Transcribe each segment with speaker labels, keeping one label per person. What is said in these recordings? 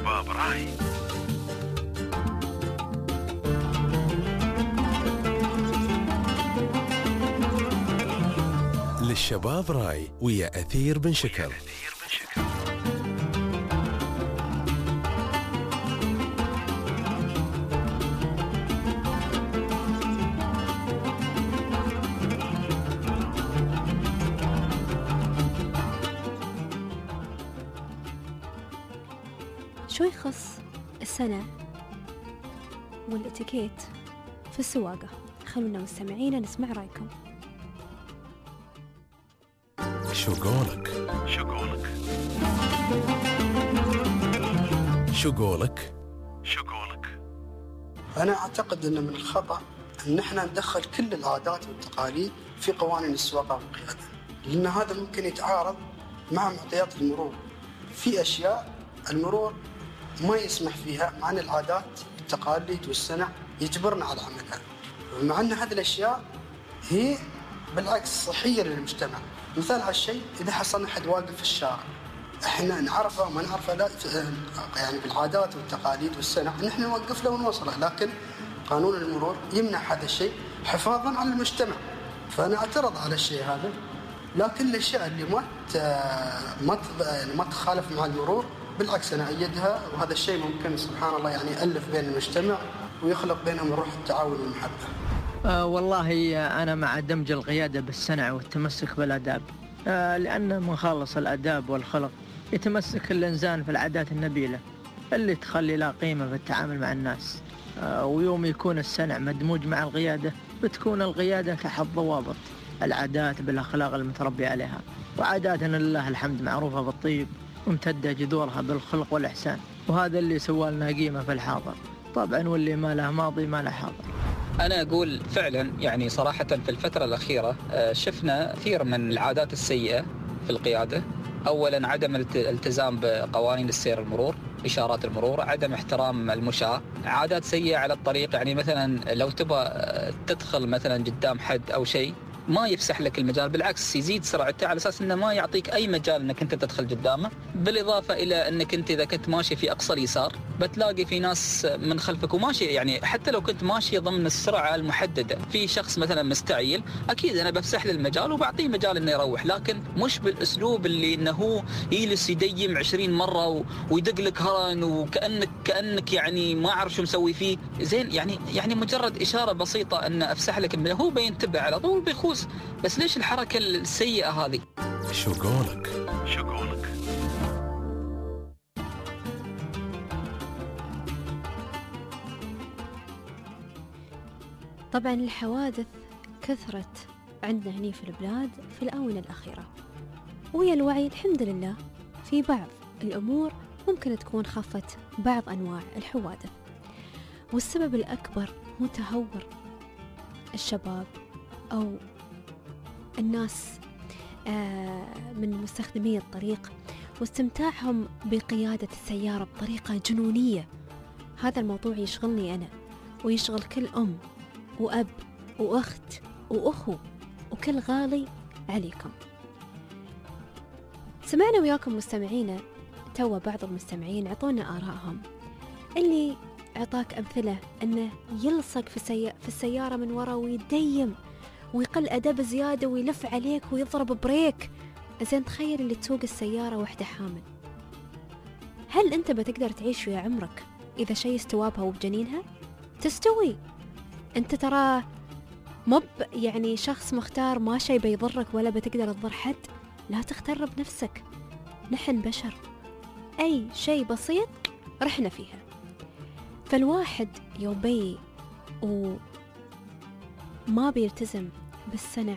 Speaker 1: للشباب راي. للشباب راي ويا أثير بن شكر.
Speaker 2: شو يخص السنة والاتيكيت في السواقة؟ خلونا مستمعين نسمع رأيكم.
Speaker 1: شو قولك؟ شو قولك؟ شو قولك؟ شو قولك؟
Speaker 3: أنا أعتقد أن من الخطأ أن احنا ندخل كل العادات والتقاليد في قوانين السواقة والقيادة، لأن هذا ممكن يتعارض مع معطيات المرور. في أشياء المرور ما يسمح فيها، مع أن العادات والتقاليد والسنع يجبرنا على عملها، مع أن هذه الأشياء هي بالعكس صحية للمجتمع. مثال هالشيء إذا حصلنا حد واقف في الشارع، احنا نعرفه وما نعرفه، لا يعني بالعادات والتقاليد والسنع نحن نوقف له ونوصله، لكن قانون المرور يمنع هذا الشيء حفاظا على المجتمع. فأنا أعترض على الشيء هذا، لكن الأشياء اللي ما تخالف مع المرور بالعكس أنا أيدها، وهذا الشيء ممكن سبحان الله يعني يألف بين المجتمع ويخلق بينهم روح التعاون والمحبة.
Speaker 4: والله أنا مع دمج القيادة بالسنع والتمسك بالآداب، لأن من خالص الآداب والخلق يتمسك الإنسان في العادات النبيلة اللي تخلي لا قيمة في التعامل مع الناس. ويوم يكون السنع مدموج مع القيادة بتكون القيادة تحت ضوابط العادات بالأخلاق المتربي عليها، وعاداتنا لله الحمد معروفة بالطيب وامتدة جذورها بالخلق والإحسان، وهذا اللي سوالنا قيمة في الحاضر طبعا، واللي ما له ماضي ما له حاضر.
Speaker 5: أنا أقول فعلا يعني صراحة في الفترة الأخيرة شفنا كثير من العادات السيئة في القيادة. أولا عدم الالتزام بقوانين السير المرور، إشارات المرور، عدم احترام المشاة، عادات سيئة على الطريق. يعني مثلا لو تبغى تدخل مثلا قدام حد أو شيء ما يفسح لك المجال، بالعكس يزيد سرعته على أساس أنه ما يعطيك أي مجال أنك أنت تدخل قدامه. بالإضافة إلى أنك أنت إذا كنت ماشي في أقصى اليسار بتلاقي في ناس من خلفك وماشي، يعني حتى لو كنت ماشي ضمن السرعة المحددة في شخص مثلا مستعيل، أكيد أنا بفسح له المجال وبعطيه مجال أنه يروح، لكن مش بالأسلوب اللي أنه هو يجلس يديم 20 مرة ويدق لك هرن وكأنك يعني ما أعرف شو مسوي فيه زين. يعني مجرد إشارة بسيطة أن أفسح لك المجال هو بينتبه على طول بيخوص. بس ليش الحركة السيئة هذه؟
Speaker 1: شو قولك؟ شو قولك؟
Speaker 2: طبعا الحوادث كثرت عندنا هني في البلاد في الآونة الأخيرة، ويا الوعي الحمد لله في بعض الأمور ممكن تكون خفت بعض أنواع الحوادث، والسبب الأكبر هو تهور الشباب أو الناس من مستخدمي الطريق واستمتاعهم بقيادة السيارة بطريقة جنونية. هذا الموضوع يشغلني أنا ويشغل كل أم وأب وأخت وأخو وكل غالي عليكم. سمعنا وياكم مستمعينا توا بعض المستمعين عطونا آرائهم، اللي عطاك أمثلة أنه يلصق في السيارة من وراء ويديم ويقل أدب زيادة ويلف عليك ويضرب بريك. زين تخيل اللي تسوق السيارة وحدة حامل، هل أنت بتقدر تعيش ويا عمرك إذا شيء استوابها وبجنينها؟ تستوي أنت ترى مب يعني شخص مختار، ما شيء بيضرك ولا بتقدر تضر حد. لا تغتر بنفسك، نحن بشر، أي شيء بسيط رحنا فيها. فالواحد يوم بي وما بيلتزم بالسنع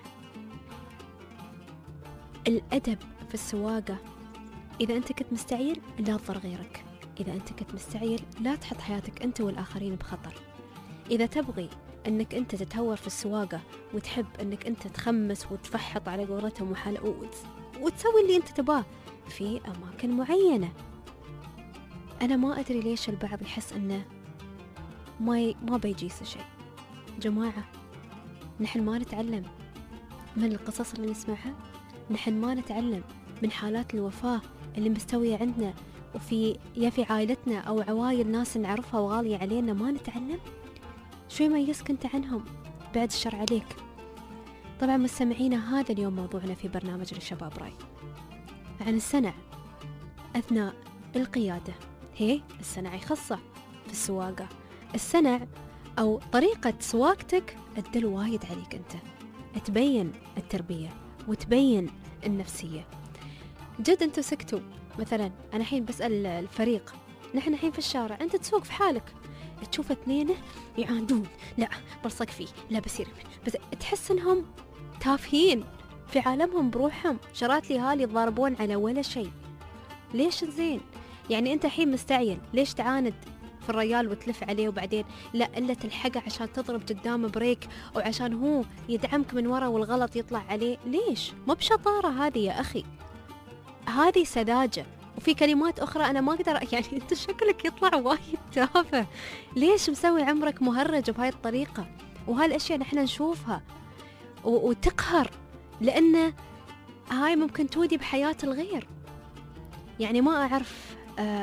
Speaker 2: الأدب في السواقة، إذا أنت كنت مستعيل لا تضر غيرك، إذا أنت كنت مستعيل لا تحط حياتك أنت والآخرين بخطر. إذا تبغي أنك أنت تتهور في السواقة وتحب أنك أنت تخمس وتفحط على قولتهم وتسوي اللي أنت تباه في أماكن معينة. أنا ما أدري ليش البعض يحس أنه ما بيجيس شيء. جماعة نحن ما نتعلم من القصص اللي نسمعها، نحن ما نتعلم من حالات الوفاة اللي مستوية عندنا وفي يا في عائلتنا أو عوايل ناس نعرفها وغالية علينا ما نتعلم؟ شو يميزك أنت عنهم بعد الشر عليك؟ طبعا مستمعينا، هذا اليوم موضوعنا في برنامج للشباب راي عن السنع أثناء القيادة. هي السنع يخصه في السواقة. السنع أو طريقة سواقتك تدل وايد عليك أنت، تبين التربية وتبين النفسية. جد أنتوا سكتوا مثلا، أنا حين بسأل الفريق، نحن الحين في الشارع، أنت تسوق في حالك تشوف اثنين يعاندون، لا بلصق فيه، لا بصير، بس تحس انهم تافهين في عالمهم بروحهم. شرات لي هالي يتضاربون على ولا شيء. ليش زين؟ يعني انت الحين مستعجل، ليش تعاند في الريال وتلف عليه وبعدين لا الا تلحقه عشان تضرب قدام بريك او عشان هو يدعمك من ورا والغلط يطلع عليه؟ ليش؟ مو بشطارة هذه يا اخي، هذه سذاجة. وفي كلمات أخرى أنا ما أقدر، يعني أنت شكلك يطلع وايد تافه. ليش مسوي عمرك مهرج بهاي الطريقة؟ وهالأشياء نحن نشوفها وتقهر، لأن هاي ممكن تودي بحياة الغير. يعني ما أعرف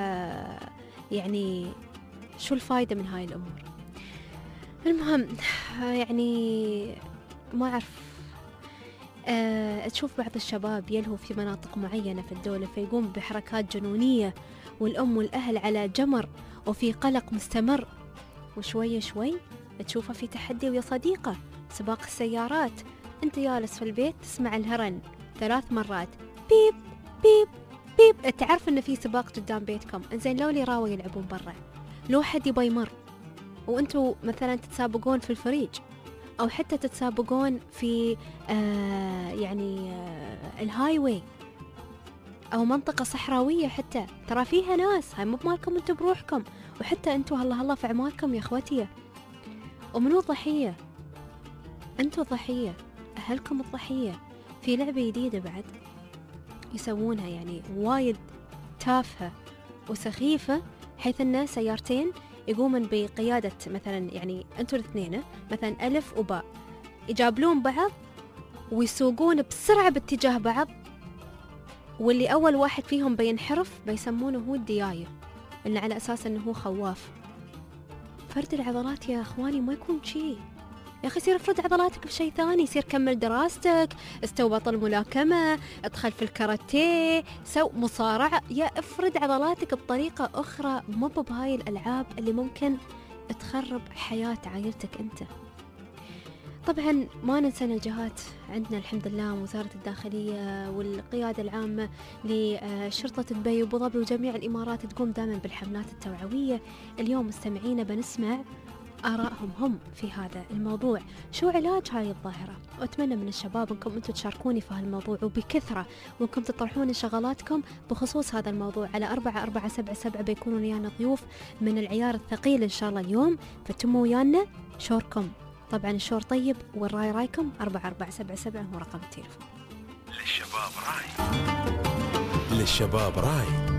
Speaker 2: يعني شو الفايدة من هاي الأمور. المهم يعني ما أعرف، تشوف بعض الشباب يلهو في مناطق معينة في الدولة فيقوم بحركات جنونية، والأم والأهل على جمر وفي قلق مستمر، وشوي شوي تشوفه في تحدي ويا صديقة سباق السيارات. انت جالس في البيت تسمع الهرن 3 مرات، بيب بيب بيب، تعرف انه في سباق قدام بيتكم. انزين لو اللي راوي يلعبون برا، لو حد يبى يمر وانتوا مثلا تتسابقون في الفريج، أو حتى تتسابقون في الهاي واي أو منطقة صحراوية، حتى ترى فيها ناس، هاي مو بمالكم انتوا بروحكم، وحتى انتوا هلا في عمالكم يا اخوتي. ومنو الضحية؟ انتوا الضحية، أهلكم الضحية. في لعبة جديدة بعد يسوونها يعني وايد تافهة وسخيفة، حيث أن سيارتين يقومن بقيادة مثلا، يعني أنتوا الاثنين مثلا ألف وباء يجابلون بعض ويسوقون بسرعة باتجاه بعض، واللي أول واحد فيهم بينحرف بيسمونه هو الدياية، إنه على أساس أنه هو خواف. فرد العضلات يا أخواني ما يكون شيء يا أخي. سير افرد عضلاتك بشيء ثاني، سير كمل دراستك، استو بطل ملاكمة، ادخل في الكاراتيه، سو مصارعة، يا افرد عضلاتك بطريقة أخرى، مو بهاي الألعاب اللي ممكن تخرب حياة عائلتك أنت. طبعا ما ننسى الجهات عندنا الحمد لله، وزارة الداخلية والقيادة العامة لشرطة دبي وابو ظبي وجميع الإمارات تقوم دائما بالحملات التوعوية. اليوم مستمعينا بنسمع آرائهم هم في هذا الموضوع، شو علاج هاي الظاهرة. وأتمنى من الشباب أنكم أنتم تشاركوني في هالموضوع وبكثرة، وأنكم تطرحون شغلاتكم بخصوص هذا الموضوع على 4477. بيكونوا ويانا ضيوف من العيار الثقيل إن شاء الله اليوم، فتموا ويانا شوركم. طبعا الشور طيب والراي رايكم. 4477 هو رقم التليفون.
Speaker 1: للشباب راي، للشباب راي.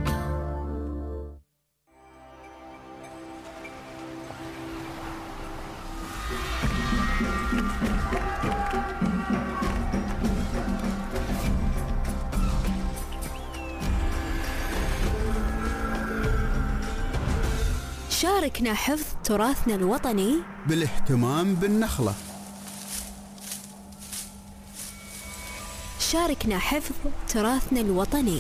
Speaker 2: شاركنا حفظ تراثنا الوطني
Speaker 6: بالاهتمام بالنخلة.
Speaker 2: شاركنا حفظ تراثنا الوطني.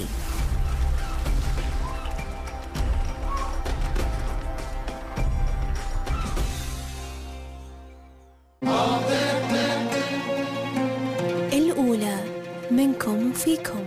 Speaker 2: الأولى منكم وفيكم.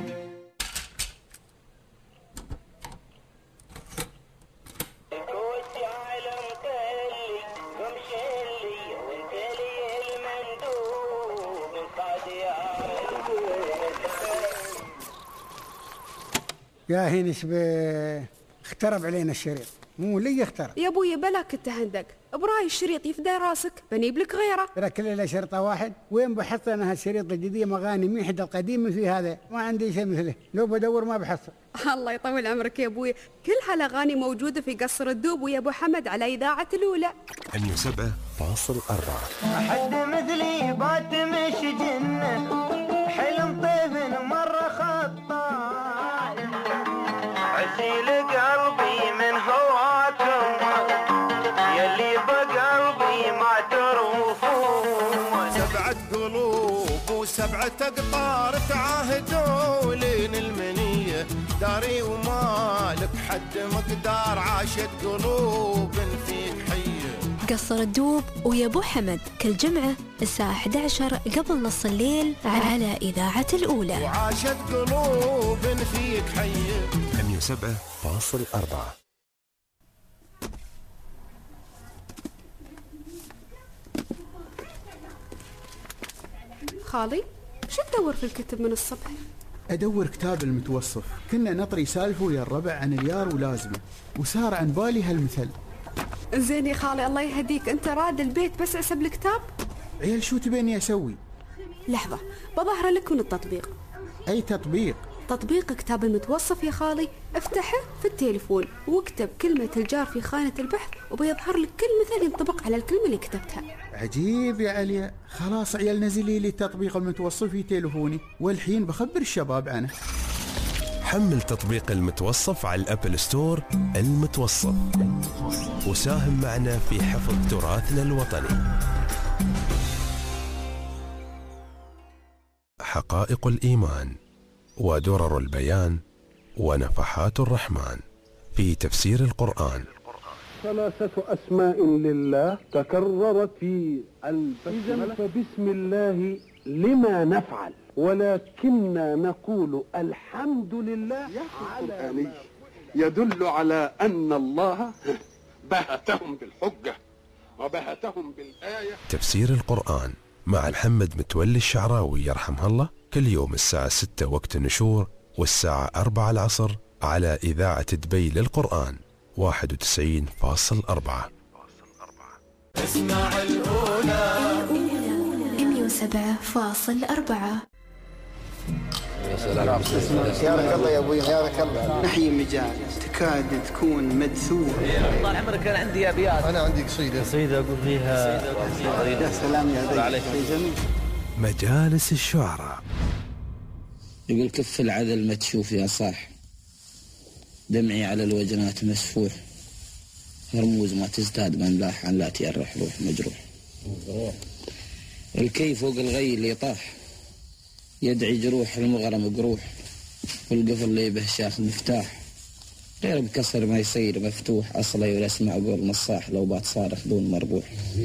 Speaker 7: يا هينش اخترب علينا الشريط، مو لي اخترب
Speaker 8: يا ابوي، بلاك تهندق براي الشريط يفدى راسك، بنيب لك غيره.
Speaker 7: ترى كل له شرطه واحد. وين بحصل انا هالشريط الجديد؟ مغاني ميحد القديم في هذا، ما عندي شيء مثله، لو بدور ما بحصل.
Speaker 8: الله يطول عمرك يا ابوي، كل هالاغاني موجوده في قصر الدوب ويا ابو حمد على اذاعه الاولى
Speaker 1: 107.4.
Speaker 9: حد مثلي بات مش جنة، حلم طيف مرة خطار. يسيل قلبي من هواكم يلي بقلبي ما تروفون.
Speaker 1: 7 قلوب و7 أقطار تعاهدوا لين المنية داري ومالك حد مقدار عاشت قلوب فيك حية.
Speaker 2: قصر الدوب ويا أبو حمد كل جمعة الساعة 11 قبل نص الليل على إذاعة الأولى.
Speaker 1: وعاشت قلوب فيك حية. 107.4.
Speaker 8: خالي شو تدور في الكتب من الصبح؟
Speaker 6: أدور كتاب المتوصف. كنا نطري سالفه ويا الربع عن اليار ولازمه، وصار عن بالي هالمثل.
Speaker 8: زين يا خالي الله يهديك، انت راد البيت بس اسب الكتاب؟
Speaker 6: عيال شو تبيني أسوي؟
Speaker 8: لحظة بظهر لك من التطبيق.
Speaker 6: أي تطبيق؟
Speaker 8: تطبيق كتاب المتوصف يا خالي، افتحه في التليفون واكتب كلمة الجار في خانة البحث وبيظهر لك كل مثل ينطبق على الكلمة اللي كتبتها.
Speaker 6: عجيب يا عليا. خلاص عيال نزلي لي تطبيق المتوصف في تليفوني، والحين بخبر الشباب عنه.
Speaker 1: حمل تطبيق المتوصف على الأبل ستور. المتوصف، وساهم معنا في حفظ تراثنا الوطني. حقائق الإيمان ودرر البيان ونفحات الرحمن في تفسير القرآن.
Speaker 10: 3 أسماء لله تكررت في البسملة، فبسم الله لما نفعل، ولكننا نقول الحمد لله. القرآني يدل على أن الله بهتهم بالحجة وبهتهم بالآية.
Speaker 1: تفسير القرآن مع محمد متولي الشعراوي يرحمه الله، كل يوم الساعة 6 وقت النشور والساعة 4 العصر على إذاعة دبي للقرآن 91.4.
Speaker 9: اسمع الأولى
Speaker 2: 107.4.
Speaker 3: يا رك الله يا ابوي، يا رك الله. نحيي مجالس تكاد تكون مدسوره.
Speaker 11: طال عمرك كان عندي ابيات. انا عندي قصيده اقول فيها
Speaker 3: يا سلام يا جميل.
Speaker 1: مجالس الشعراء.
Speaker 12: يقول كف العدل ما تشوف يا صاح، دمعي على الوجنات مسفوح، هرموز ما تزداد مملاح عن لا تيرح روح مجروح. الكي فوق الغي اللي طاح، يدعي جروح المغرم جروح، والقفل اللي به شاخ مفتاح، غير بكسر ما يصير مفتوح، أصلي ولا اسمع قول نصاح لو بات صارخ دون مربوح.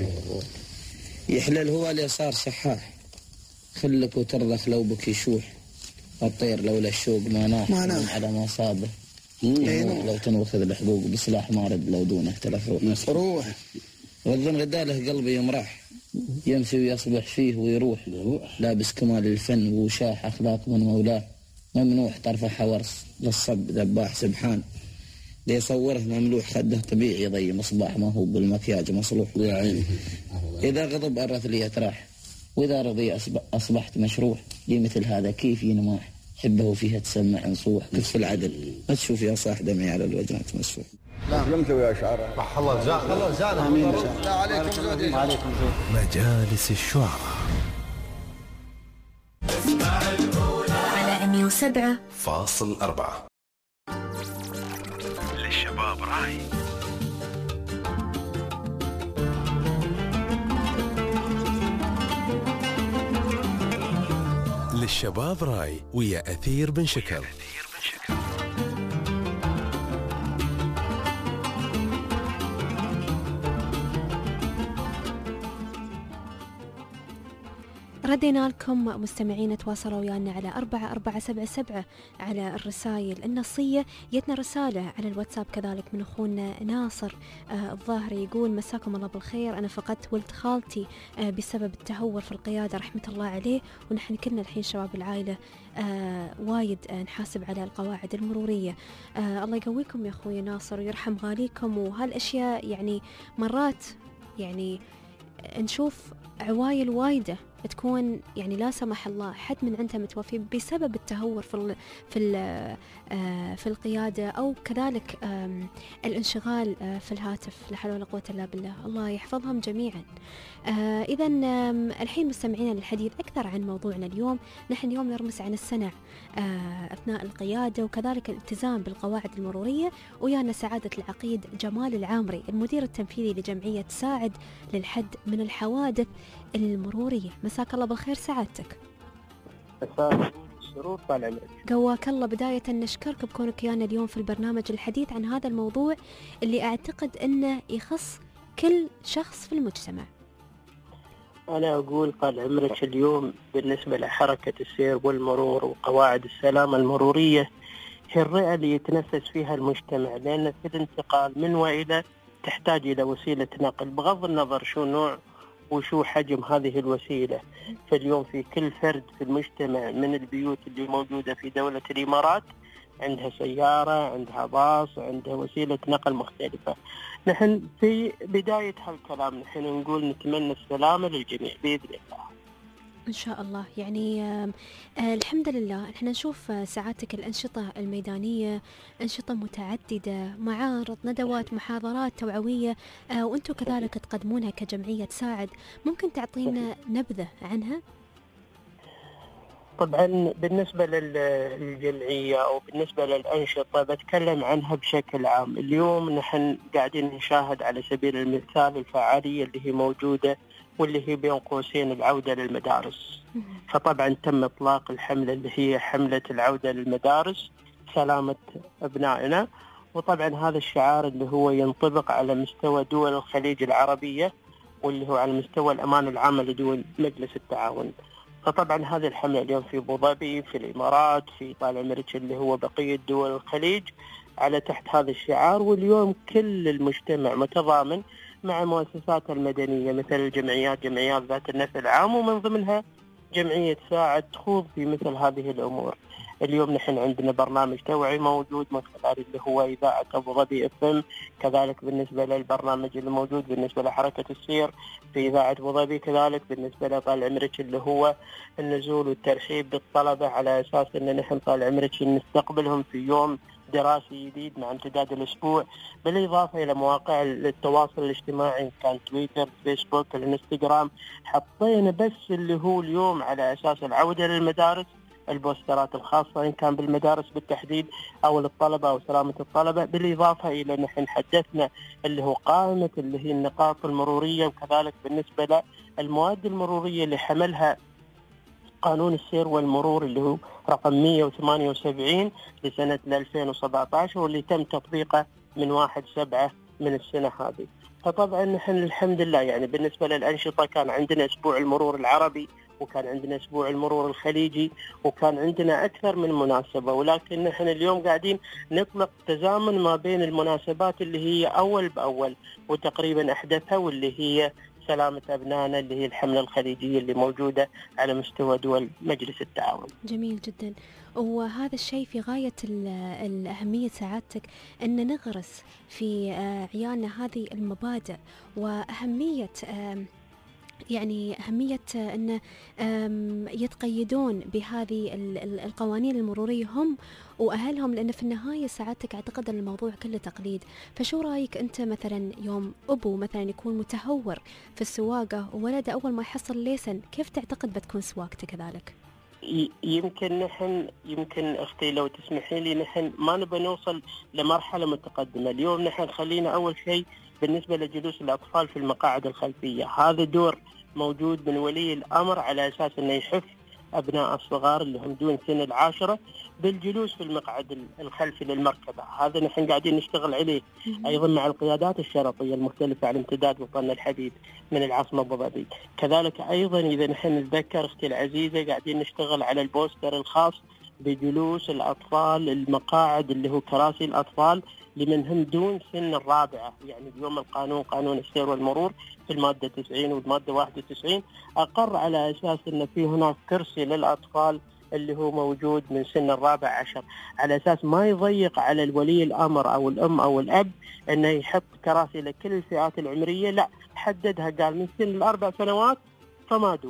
Speaker 12: يحلل هو اللي صار شحاح، خلك وترضخ لو بك يشوح، الطير لولا الشوق ما ناح على ما صابه، لو تنوخذ الحقوق بسلاح مارد لو دونه تلف روح. والظن غداله قلبي يمراح، يمشي ويصبح فيه ويروح، لابس كمال الفن وشاح أخلاق من مولاه، ممنوح طرفه حورس للصب ذباح سبحان، ليصوره مملوح خده طبيعي ضي مصباح ما هو بالمكياج مصلوح. إذا غضب أرث لي يتراح، وإذا رضي أصبحت مشروح، لي مثل هذا كيف ينماح، حبه فيها تسمع نصوح، كف العدل ما تشوف يا صاح دمعي على الوجنات مسفوح.
Speaker 10: يمتوا يا شعراء.
Speaker 11: صح الله رجعنا.
Speaker 10: آمين إن شاء الله. عليكم زود.
Speaker 1: مجالس الشعراء
Speaker 2: على
Speaker 1: 107.4. للشباب راي. للشباب راي ويا أثير بن شكل.
Speaker 2: ردينا لكم مستمعين تواصلوا ويانا على 4477 على الرسائل النصية. جتنا رسالة على الواتساب كذلك من أخونا ناصر الظاهري، يقول مساكم الله بالخير، أنا فقدت ولد خالتي بسبب التهور في القيادة رحمة الله عليه، ونحن كلنا الحين شباب العائلة وايد نحاسب على القواعد المرورية. الله يقويكم يا أخوي ناصر ويرحم غاليكم. وهالأشياء يعني مرات يعني نشوف عوايل وايدة تكون يعني لا سمح الله حد من عنده متوفي بسبب التهور في القيادة، أو كذلك الانشغال في الهاتف. لا حول ولا قوة إلا بالله، الله يحفظهم جميعا. إذا الحين مستمعين للحديث أكثر عن موضوعنا اليوم. نحن اليوم نرمس عن السنع أثناء القيادة وكذلك الالتزام بالقواعد المرورية. ويانا سعادة العقيد جمال العامري، المدير التنفيذي لجمعية ساعد للحد من الحوادث المرورية. مساك الله بالخير سعادتك.
Speaker 13: السرور طال عمرك.
Speaker 2: قواك الله. بداية نشكرك بكونك ويانا اليوم في البرنامج الحديث عن هذا الموضوع اللي أعتقد أنه يخص كل شخص في المجتمع.
Speaker 13: أنا أقول طال عمرك اليوم بالنسبة لحركة السير والمرور وقواعد السلامة المرورية هي الرئة اللي يتنفس فيها المجتمع، لأن في الانتقال من وإلى تحتاج إلى وسيلة نقل بغض النظر شو نوع وشو حجم هذه الوسيلة. فاليوم في كل فرد في المجتمع من البيوت اللي موجودة في دولة الإمارات عندها سيارة، عندها باص، عندها وسيلة نقل مختلفة. نحن في بداية هالكلام نحن نقول نتمنى السلامة للجميع بإذن الله
Speaker 2: إن شاء الله. يعني الحمد لله احنا نشوف ساعاتك الأنشطة الميدانية، أنشطة متعددة، معارض، ندوات، محاضرات توعوية، وأنتم كذلك تقدمونها كجمعية ساعد. ممكن تعطينا نبذة عنها؟
Speaker 13: طبعا بالنسبة للجمعية أو بالنسبة للأنشطة بتكلم عنها بشكل عام. اليوم نحن قاعدين نشاهد على سبيل المثال الفعالية اللي هي موجودة واللي هي بين قوسين العودة للمدارس. فطبعا تم إطلاق الحملة اللي هي حملة العودة للمدارس سلامة أبنائنا، وطبعا هذا الشعار اللي هو ينطبق على مستوى دول الخليج العربية واللي هو على مستوى الأمانة العامة لدول مجلس التعاون. فطبعا هذه الحملة اليوم في أبو ظبي، في الإمارات، في طال عمرك اللي هو بقية دول الخليج على تحت هذا الشعار. واليوم كل المجتمع متضامن مع مؤسسات المدنية مثل الجمعيات، جمعيات ذات النفع العام، ومن ضمنها جمعية ساعد تخوض في مثل هذه الأمور. اليوم نحن عندنا برنامج توعي موجود من خلال اللي هو إذاعة أبو ظبي FM، كذلك بالنسبة للبرنامج اللي موجود بالنسبة لحركة السير في إذاعة أبو ظبي، كذلك بالنسبة لطال عمرك اللي هو النزول والترحيب بالطلبة على أساس أن نحن طال عمرك نستقبلهم في يوم دراسي جديد مع امتداد الأسبوع، بالإضافة إلى مواقع التواصل الاجتماعي كان تويتر، فيسبوك، الانستغرام. حطينا بس اللي هو اليوم على أساس العودة للمدارس البوسترات الخاصة إن كان بالمدارس بالتحديد أو للطلبة أو سلامة الطلبة، بالإضافة إلى نحن حدثنا اللي هو قائمة اللي هي النقاط المرورية، وكذلك بالنسبة للمواد المرورية اللي حملها قانون السير والمرور اللي هو رقم 178 لسنة 2017 واللي تم تطبيقه من 1/7 من السنة هذه. فطبعا نحن الحمد لله يعني بالنسبة للأنشطة كان عندنا أسبوع المرور العربي، وكان عندنا أسبوع المرور الخليجي، وكان عندنا أكثر من مناسبة، ولكن نحن اليوم قاعدين نطلق تزامن ما بين المناسبات اللي هي أول بأول وتقريبا أحدثها، واللي هي سلامة أبنائنا اللي هي الحملة الخليجية اللي موجودة على مستوى دول مجلس التعاون.
Speaker 2: جميل جدا، وهذا الشيء في غاية الأهمية سعادتك أن نغرس في عيالنا هذه المبادئ، وأهمية يعني أهمية أن يتقيدون بهذه القوانين المرورية هم وأهلهم، لأن في النهاية سعادتك أعتقد أن الموضوع كله تقليد. فشو رأيك أنت مثلا يوم أبو مثلا يكون متهور في السواقة وولده أول ما يحصل ليسن، كيف تعتقد بتكون سواقته كذلك؟
Speaker 13: يمكن أختي لو تسمحي لي نحن ما نبى نوصل لمرحلة متقدمة. اليوم نحن خلينا أول شيء بالنسبة لجلوس الأطفال في المقاعد الخلفية، هذا دور موجود من ولي الأمر على أساس أنه يحث أبناء الصغار اللي هم دون سن 10 بالجلوس في المقعد الخلفي للمركبة. هذا نحن قاعدين نشتغل عليه أيضا مع القيادات الشرطية المختلفة على امتداد وطننا الحديد من العاصمة أبو ظبي. كذلك أيضا إذا نحن نتذكر أختي العزيزة قاعدين نشتغل على البوستر الخاص بجلوس الأطفال، المقاعد اللي هو كراسي الأطفال لمن هم دون سن 4. يعني اليوم القانون قانون السير والمرور في المادة 90 والمادة 91 أقر على أساس أن في هناك كرسي للأطفال اللي هو موجود من سن 14، على أساس ما يضيق على الولي الأمر أو الأم أو الأب أنه يحط كراسي لكل الفئات العمرية، لا حددها قال من سن 4 سنوات فما دون.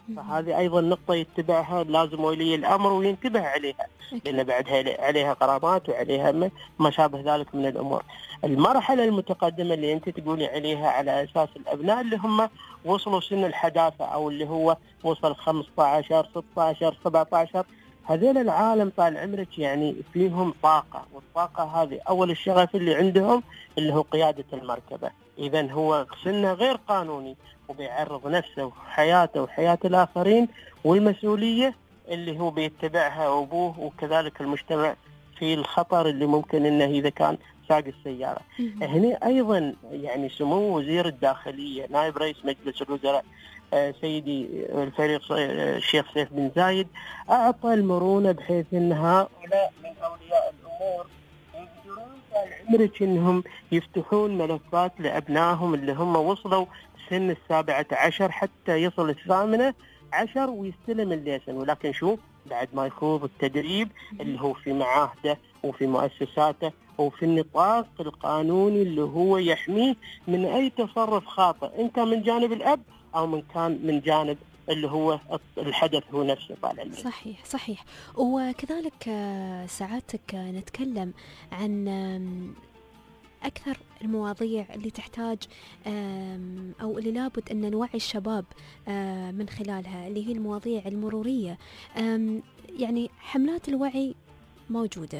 Speaker 13: فهذه أيضا نقطة يتبعها لازم ولي الأمر وينتبه عليها، لأن بعدها عليها غرامات وعليها ما شابه ذلك من الأمور. المرحلة المتقدمة اللي أنت تقولي عليها على أساس الأبناء اللي هم وصلوا سن الحداثة أو اللي هو وصل 15 16 17، هذول العالم طال عمرك يعني فيهم طاقة، والطاقة هذه أول الشغف اللي عندهم اللي هو قيادة المركبة. إذا هو سنه غير قانوني وبيعرض نفسه وحياته وحياة الآخرين، والمسؤولية اللي هو بيتبعها أبوه وكذلك المجتمع في الخطر اللي ممكن إنه إذا كان ساق السيارة. هنا أيضا يعني سمو وزير الداخلية نائب رئيس مجلس الوزراء سيدي الفريق الشيخ سيف بن زايد أعطى المرونة بحيث أن هؤلاء من أولياء الأمور يقدرون طال عمرك أنهم يفتحون ملفات لأبنائهم اللي هم وصلوا سن 17 حتى يصل 18 ويستلم الليسن، ولكن شو بعد ما يخوض التدريب اللي هو في معاهده وفي مؤسساته وفي النطاق القانوني اللي هو يحميه من أي تصرف خاطئ، إن كان من جانب الأب أو من جانب اللي هو الحدث هو نفسه طالع.
Speaker 2: صحيح. وكذلك ساعاتك نتكلم عن أكثر المواضيع اللي تحتاج أو اللي لابد أن نوعي الشباب من خلالها، اللي هي المواضيع المرورية. يعني حملات الوعي موجودة،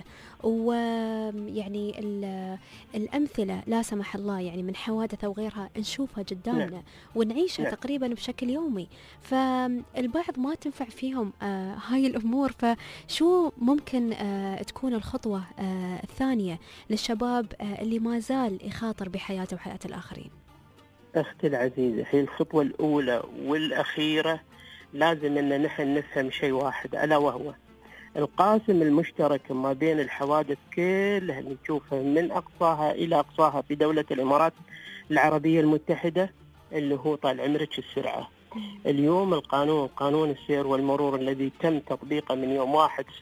Speaker 2: ويعني الأمثلة لا سمح الله يعني من حوادث أو غيرها نشوفها قدامنا ونعيشها تقريبا بشكل يومي، فالبعض ما تنفع فيهم هاي الأمور. فشو ممكن تكون الخطوة الثانية للشباب اللي ما زال يخاطر بحياته وحياة الآخرين؟
Speaker 13: أختي العزيزة، هي الخطوة الأولى والأخيرة لازم أن نحن نفهم شيء واحد، ألا وهو القاسم المشترك ما بين الحوادث كلها اللي نشوفها من أقصاها إلى أقصاها في دولة الإمارات العربية المتحدة اللي هو طال عمرك السرعة. اليوم القانون، قانون السير والمرور الذي تم تطبيقه من يوم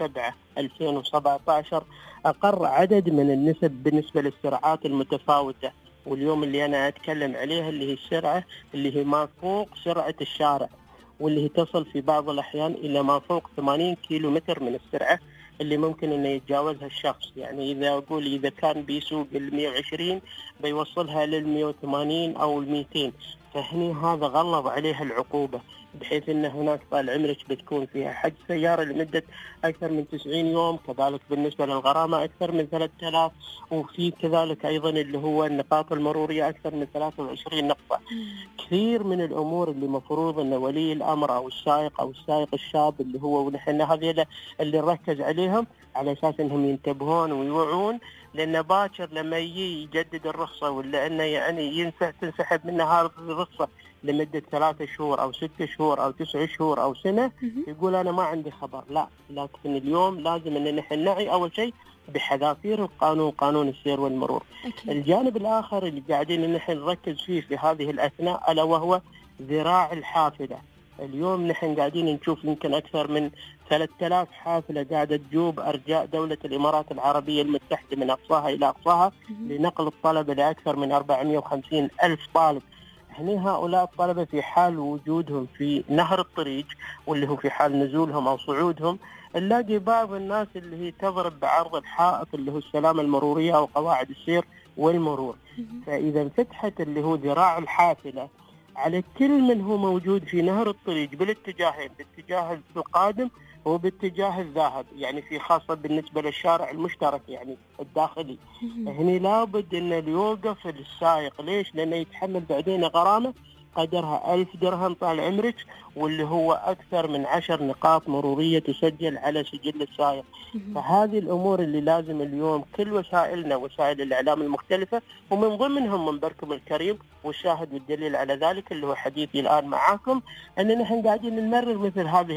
Speaker 13: 1/7/2017 أقر عدد من النسب بالنسبة للسرعات المتفاوتة، واليوم اللي أنا أتكلم عليها اللي هي السرعة اللي هي ما فوق سرعة الشارع، واللي هي تصل في بعض الأحيان إلى ما فوق 80 كيلومتر من السرعة اللي ممكن أنه يتجاوزها الشخص. يعني إذا كان بيسوق 120 بيوصلها 180 أو 200، فهني هذا غلظ عليها العقوبة بحيث أن هناك طال عمرك بتكون فيها حجز سيارة لمدة أكثر من 90 يوم، كذلك بالنسبة للغرامة أكثر من 3000، وفي كذلك أيضا اللي هو النقاط المرورية أكثر من 23 نقطة. كثير من الأمور اللي مفروض أن ولي الأمر أو السائق الشاب اللي هو ونحن هذه اللي نركز عليهم على أساس أنهم ينتبهون ويوعون، لأن باكر لما يجدد الرخصة ولا أنه يعني تنسحب منه هذه الرخصة لمدة 3 شهور أو 6 شهور أو 9 شهور أو سنة يقول أنا ما عندي خبر. لا، لكن اليوم لازم أن نحن نعي أول شيء بحذافير القانون، قانون السير والمرور. الجانب الآخر اللي قاعدين نحن نركز فيه في هذه الأثناء ألا وهو ذراع الحافلة. اليوم نحن قاعدين نشوف يمكن أكثر من 3000 حافلة قاعدة تجوب أرجاء دولة الإمارات العربية المتحدة من أقصاها إلى أقصاها لنقل الطلبة لأكثر من 450 ألف طالب. هني هؤلاء الطلبة في حال وجودهم في نهر الطريق واللي هو في حال نزولهم أو صعودهم، نلاقي بعض الناس اللي هي تضرب بعرض الحائط اللي هو السلامة المرورية أو قواعد السير والمرور. فإذا انفتحت اللي هو ذراع الحافلة على كل من هو موجود في نهر الطريق بالاتجاهين، باتجاه القادم وباتجاه الذاهب، يعني في خاصة بالنسبة للشارع المشترك يعني الداخلي. هنا لابد أن يوقف السائق. ليش؟ لأنه يتحمل بعدين غرامة قدرها 1000 درهم طال عمرك، واللي هو أكثر من 10 نقاط مرورية تسجل على سجل السائق. فهذه الأمور اللي لازم اليوم كل وسائلنا وسائل الإعلام المختلفة ومن ضمنهم منبركم الكريم والشاهد والدليل على ذلك اللي هو حديثي الآن معاكم، أن نحن قاعدين نمرر مثل هذه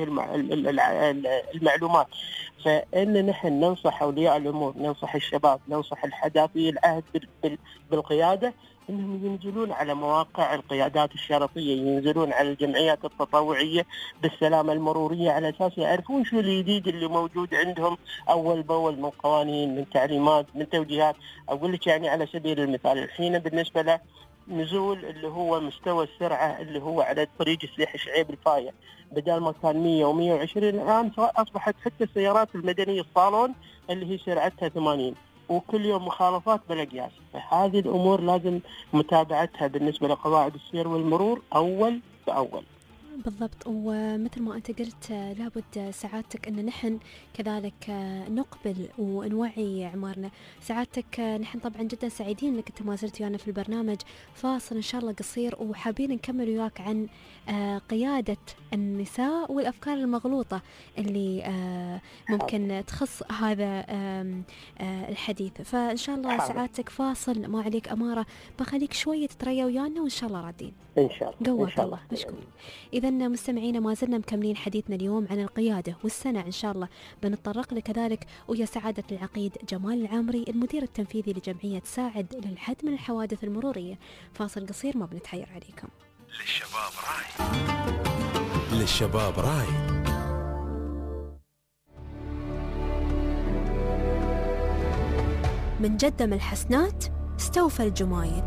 Speaker 13: المعلومات. فإن نحن ننصح أولياء الأمور، ننصح الشباب، ننصح الحداثي العهد بالقيادة إنهم ينزلون على مواقع القيادات الشرطية، ينزلون على الجمعيات التطوعية بالسلامة المرورية على أساس يعرفون شو الجديد اللي موجود عندهم أول بأول من قوانين، من تعليمات، من توجيهات. أقول لك يعني على سبيل المثال الحين بالنسبة نزول اللي هو مستوى السرعة اللي هو على طريق سليح شعيب الفاية، بدل ما كان 100 و120 الآن أصبحت حتى السيارات المدنية الصالون اللي هي سرعتها 80، وكل يوم مخالفات بلا قياس. فهذه الأمور لازم متابعتها بالنسبة لقواعد السير والمرور أول بأول.
Speaker 2: بالضبط، ومثل ما أنت قلت لابد سعادتك أن نحن كذلك نقبل ونوعي عمارنا. سعادتك نحن طبعا جدا سعيدين أنك أنت ما زلت ويانا في البرنامج. فاصل إن شاء الله قصير وحابين نكمل وياك عن قيادة النساء والأفكار المغلوطة اللي ممكن تخص هذا الحديث. فإن شاء الله سعادتك فاصل ما عليك أمارة، بخليك شوية تتريا ويانا وإن شاء الله رادين
Speaker 13: إن شاء الله.
Speaker 2: قوة الله. مشكور. إذا مستمعينا ما زلنا مكملين حديثنا اليوم عن القيادة والسنة إن شاء الله بنتطرق لكذلك ويا سعادة العقيد جمال العامري المدير التنفيذي لجمعية ساعد للحد من الحوادث المرورية. فاصل قصير ما بنتحير عليكم.
Speaker 1: للشباب راي، للشباب راي.
Speaker 2: من جدة الحسنات استوفى الجمايل.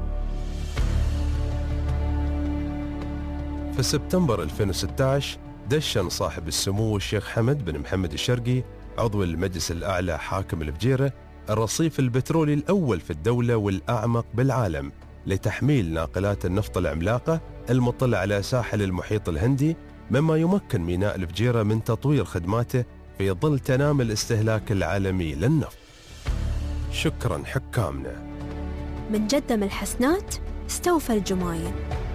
Speaker 1: في سبتمبر 2016 دشن صاحب السمو الشيخ حمد بن محمد الشرقي عضو المجلس الأعلى حاكم الفجيرة الرصيف البترولي الأول في الدولة والأعمق بالعالم لتحميل ناقلات النفط العملاقة المطل على ساحل المحيط الهندي، مما يمكن ميناء الفجيرة من تطوير خدماته في ظل تنامي الاستهلاك العالمي للنفط. شكرا حكامنا.
Speaker 2: من جدة الحسنات استوفى الجمايل.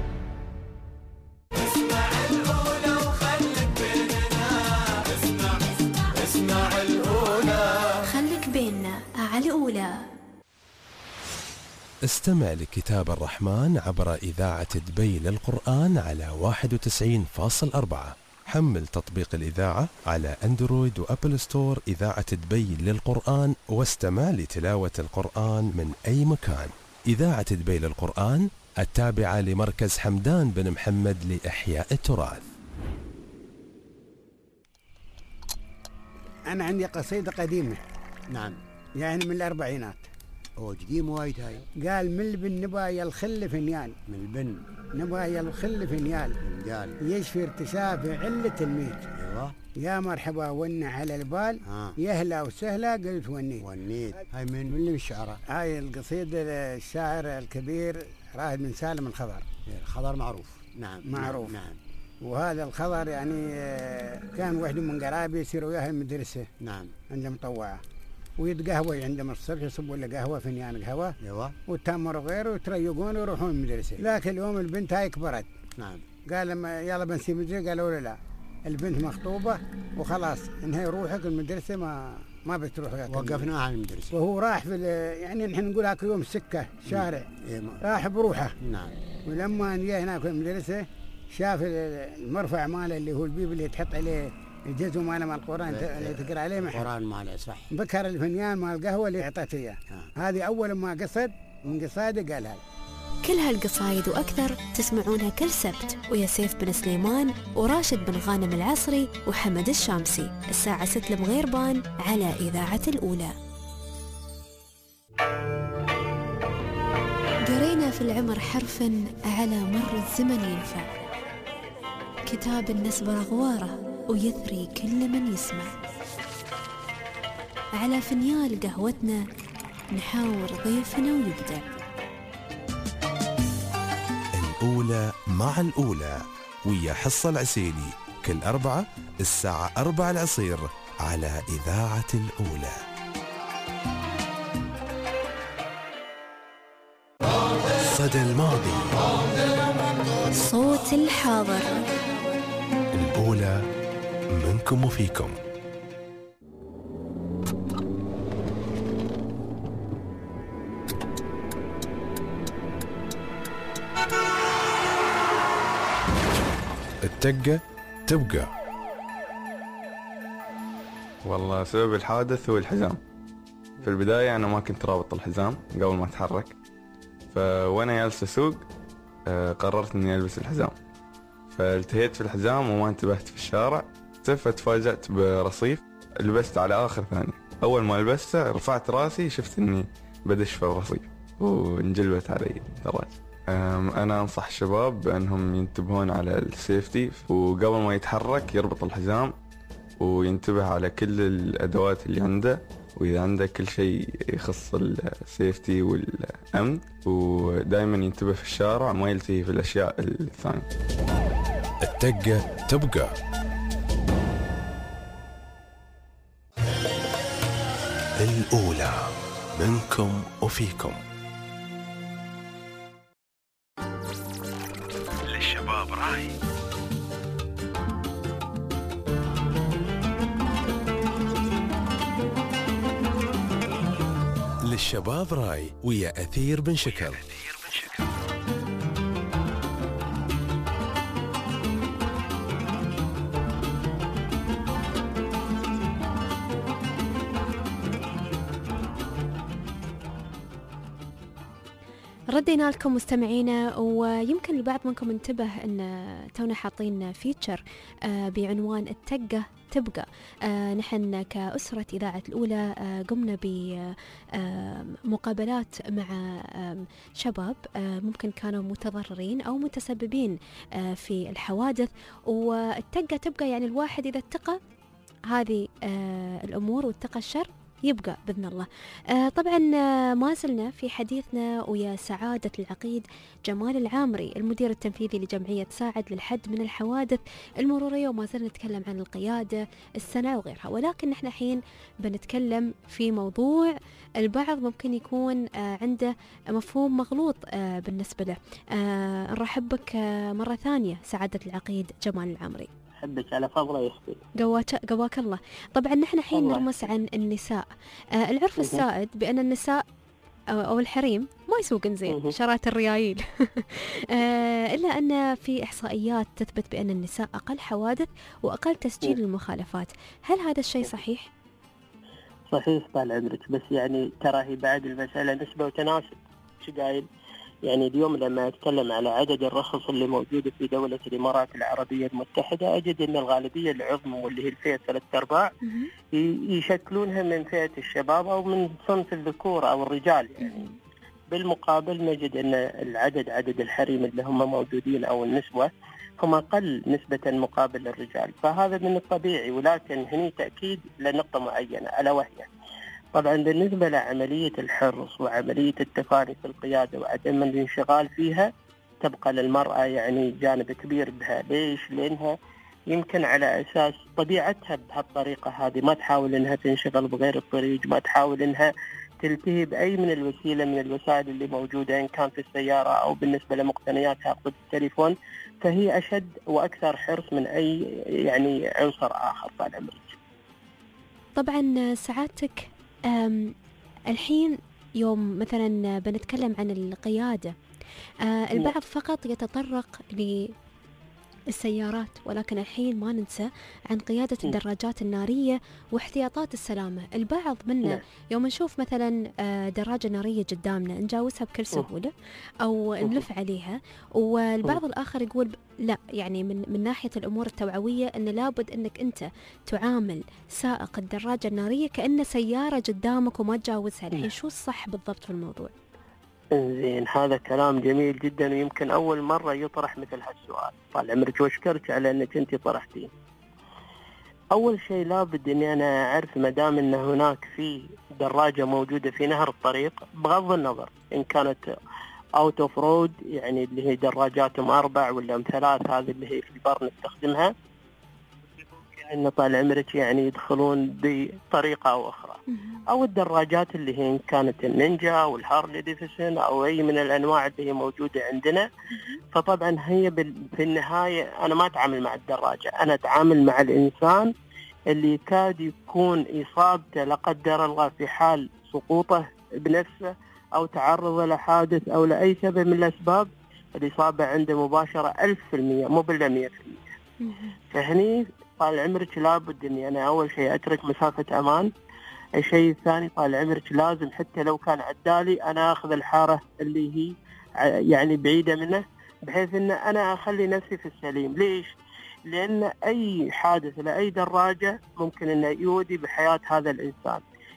Speaker 2: خليك بيننا على الأولى.
Speaker 1: استمع لكتاب الرحمن عبر إذاعة دبي للقرآن على 91.4. حمل تطبيق الإذاعة على أندرويد وأبل ستور إذاعة دبي للقرآن واستمع لتلاوة القرآن من أي مكان. إذاعة دبي للقرآن التابعة لمركز حمدان بن محمد لإحياء التراث.
Speaker 7: أنا عندي قصيدة قديمة.
Speaker 10: نعم.
Speaker 7: يعني من الأربعينات.
Speaker 10: قديم وايد هاي.
Speaker 7: قال من البن نبا يلخل فنيال.
Speaker 10: من البن
Speaker 7: نبا يلخل فنيال. يشفي ارتشاف علة الميت.
Speaker 10: ايوه.
Speaker 7: يا مرحبا ون على البال. يهلا وسهلا قلت ونيت.
Speaker 10: هاي من اللي الشعراء.
Speaker 7: هاي القصيدة الشاعر الكبير رائد بن سالم الخضر.
Speaker 10: الخضر معروف. نعم.
Speaker 7: معروف.
Speaker 10: نعم.
Speaker 7: وهذا الخضر يعني كان واحد من قرابي يصير وياه المدرسة.
Speaker 10: نعم.
Speaker 7: عنده مطوعة ويتقهوى عندهم الصبح يصبوا له قهوة فنيان قهوة.
Speaker 10: ايوه.
Speaker 7: والتمر وغيره ويتريقون ويروحون المدرسة. لكن اليوم البنت هاي كبرت.
Speaker 10: نعم.
Speaker 7: قال لما يلا بنسيب المدرسة قالوا لا البنت مخطوبة وخلاص انهي روحك المدرسة ما بتروح.
Speaker 10: وقفناها عن المدرسة.
Speaker 7: وهو راح في يعني نحن نقول هاك يوم سكة شارع. راح بروحه.
Speaker 10: نعم.
Speaker 7: ولما جاء هناك المدرسة شاف المرفع ماله اللي هو البيب اللي تحط عليه الجزء ماله مال القرآن اللي تقرأ عليه
Speaker 10: القرآن ماله صح.
Speaker 7: بكر الفنيان مال القهوة اللي اعطته اياه. هذه أول ما قصد من قصاده قالها.
Speaker 2: كل هالقصايد وأكثر تسمعونها كل سبت ويا سيف بن سليمان وراشد بن غانم العصري وحمد الشامسي الساعة 6 بغيربان على إذاعة الأولى. قرينا في العمر حرفا على مر الزمن ينفع، كتاب النسب رغواره ويثري كل من يسمع. على فنيال قهوتنا نحاور ضيفنا ويبدع.
Speaker 1: الأولى مع الأولى ويا حصة العسيلي كل أربعة الساعة 4 العصير على إذاعة الأولى. صدى الماضي،
Speaker 2: صوت الحاضر.
Speaker 1: الأولى منكم وفيكم. التقة تبقى.
Speaker 14: والله سبب الحادث هو الحزام. في البداية أنا ما كنت رابط الحزام قبل ما أتحرك، فوانا جالس أسوق قررت إني ألبس الحزام، فالتهيت في الحزام وما انتبهت في الشارع، فتفاجأت برصيف لبست على آخر ثانية. أول ما لبسته رفعت راسي شفت إني بدش في الرصيف وانجلبت علي دراجة. أنا أنصح الشباب بأنهم ينتبهون على السيفتي، وقبل ما يتحرك يربط الحزام وينتبه على كل الأدوات اللي عنده، وإذا عنده كل شيء يخص السيفتي والأمن، ودائما ينتبه في الشارع ما يلتهي في الأشياء الثانية.
Speaker 1: التقة تبقى. الأولى منكم وفيكم. للشباب راي. للشباب راي ويا أثير بن شكر.
Speaker 2: ردينا لكم مستمعينا، ويمكن البعض منكم انتبه ان تونا حاطين فيتشر بعنوان التقة تبقى. نحن كأسرة إذاعة الأولى قمنا بمقابلات مع شباب ممكن كانوا متضررين أو متسببين في الحوادث، والتقة تبقى يعني الواحد إذا اتقى هذه الأمور واتقى الشر يبقى بإذن الله. طبعا ما زلنا في حديثنا ويا سعادة العقيد جمال العامري المدير التنفيذي لجمعية ساعد للحد من الحوادث المرورية، وما زلنا نتكلم عن القيادة السنة وغيرها، ولكن نحن حين بنتكلم في موضوع البعض ممكن يكون عنده مفهوم مغلوط بالنسبة له. نرحب بك مرة ثانية سعادة العقيد جمال العامري.
Speaker 13: أحبك على فضله يا أختي.
Speaker 2: قواك الله. طبعا نحن حين نرمس عن النساء، العرف السائد بأن النساء أو الحريم ما يسوقن زين شرات الريايل إلا أن في إحصائيات تثبت بأن النساء أقل حوادث وأقل تسجيل المخالفات. هل هذا الشيء صحيح؟
Speaker 13: صحيح طال عمرك، بس يعني ترى هي بعد المسألة نسبة وتناسب. شو قايل؟ يعني اليوم لما أتكلم على عدد الرخص اللي موجودة في دولة الإمارات العربية المتحدة، أجد أن الغالبية العظمى واللي هي الفئة 3/4 يشكلونها من فئة الشباب أو من صنف الذكور أو الرجال. يعني بالمقابل نجد أن عدد الحريم اللي هم موجودين أو النسوة هم أقل نسبة مقابل الرجال، فهذا من الطبيعي. ولكن هني تأكيد لنقطة معينة، ألا وهي طبعا بالنسبة لعملية الحرص وعملية التفاني في القيادة وعدم الانشغال فيها، تبقى للمرأة يعني جانب كبير بها. ليش؟ لأنها يمكن على أساس طبيعتها بهالطريقة هذه ما تحاول أنها تنشغل بغير الطريق، ما تحاول أنها تلتهي بأي من الوسيلة من الوسائل اللي موجودة إن كان في السيارة أو بالنسبة لمقتنياتها قد التليفون، فهي أشد وأكثر حرص من أي يعني عنصر آخر طال عمرك.
Speaker 2: طبعا سعادتك الحين يوم مثلا بنتكلم عن القيادة، البعض فقط يتطرق للسيارات، ولكن الحين ما ننسى عن قيادة الدراجات النارية واحتياطات السلامة. البعض منا يوم نشوف مثلا دراجة نارية قدامنا نجاوزها بكل سهولة أو نلف عليها، والبعض الآخر يقول لا، يعني من ناحية الأمور التوعوية أن لابد أنك أنت تعامل سائق الدراجة النارية كأن سيارة قدامك وما تجاوزها. الحين شو الصح بالضبط في الموضوع؟
Speaker 13: زين، هذا كلام جميل جدا، ويمكن أول مرة يطرح مثل هالسؤال. طال عمرك واشكرك على أنك أنت طرحتيه. أول شيء لابد أني أنا أعرف مدام أن هناك في دراجة موجودة في نهر الطريق، بغض النظر إن كانت أوت أوف رود يعني اللي هي دراجات 4 ولا 3 هذه اللي هي في البر نستخدمها، إن طال عمرك يعني يدخلون بطريقة أو أخرى، أو الدراجات اللي هي كانت النينجا أو الهارلي ديفيسون أو أي من الأنواع اللي هي موجودة عندنا. فطبعا هي في النهاية أنا ما أتعامل مع الدراجة، أنا أتعامل مع الإنسان اللي كاد يكون إصابته لا قدر الله في حال سقوطه بنفسه أو تعرض لحادث أو لأي سبب من الأسباب، الإصابة عنده مباشرة 1000% مو بالله 100%. فهني طال عمرك لابد أني أنا أول شيء أترك مسافة أمان. الشيء الثاني طال عمرك لازم حتى لو كان عدالي أنا أخذ الحارة اللي هي يعني بعيدة منه، بحيث أن أنا أخلي نفسي في السليم. ليش؟ لأن أي حادث لأي دراجة ممكن أن يودي بحياة هذا الإنسان.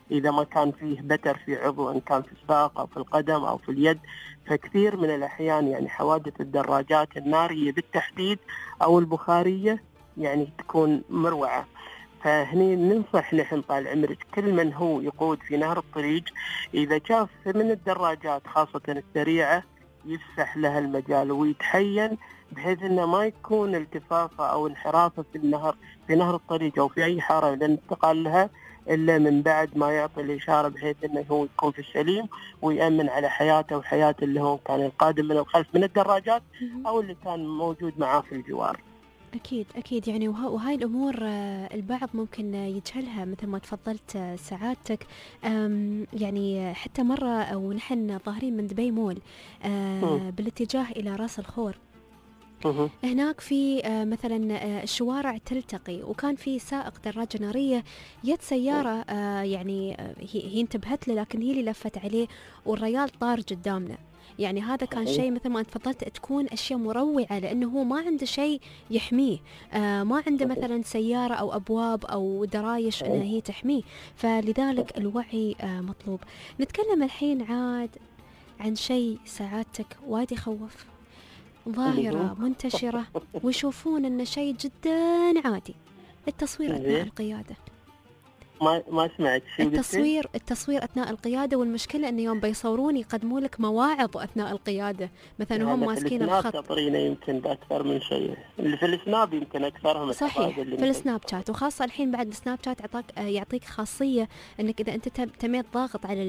Speaker 13: إذا ما كان فيه بتر في عضو، إن كان في الساق أو في القدم أو في اليد. فكثير من الأحيان يعني حوادث الدراجات النارية بالتحديد أو البخارية يعني تكون مروعة. فهني ننصح نحن طال عمرك كل من هو يقود في نهر الطريق إذا شاف من الدراجات خاصة السريعة يفسح لها المجال ويتحين، بحيث انه ما يكون التفافه او انحرافه في نهر الطريق او في اي حاره للانتقال لها الا من بعد ما يعطي الاشاره، بحيث انه هو يكون في السليم ويامن على حياته وحياه اللي هو كان القادم من الخلف من الدراجات او اللي كان موجود معاه في الجوار.
Speaker 2: أكيد يعني وهاي الأمور البعض ممكن يجهلها مثل ما تفضلت سعادتك. يعني حتى مرة أو نحن ظاهرين من دبي مول بالاتجاه إلى راس الخور، هناك في مثلا الشوارع تلتقي، وكان في سائق دراجة نارية يد سيارة يعني هي انتبهت له لكن هي اللي لفت عليه والريال طار قدامنا. يعني هذا كان شيء مثل ما تفضلت تكون أشياء مروعة، لأنه هو ما عنده شيء يحميه، ما عنده مثلا سيارة أو أبواب أو درايش أنها هي تحميه، فلذلك الوعي مطلوب. نتكلم الحين عاد عن شيء سعادتك وايد يخوف، ظاهرة منتشرة ويشوفون أنه شيء جدا عادي، التصوير أثناء القيادة.
Speaker 13: ما سمعت شيء.
Speaker 2: التصوير أثناء القيادة، والمشكلة أنه يوم بيصورون يقدمون لك مواعظ أثناء القيادة، مثلا هم ماسكين الخط.
Speaker 13: تطرينا يمكن أكثر من شيء، اللي في السناب يمكن أكثرهم.
Speaker 2: صحيح، في السناب شات، وخاصة الحين بعد السناب شات يعطيك خاصية أنك إذا أنت تميت ضاغط على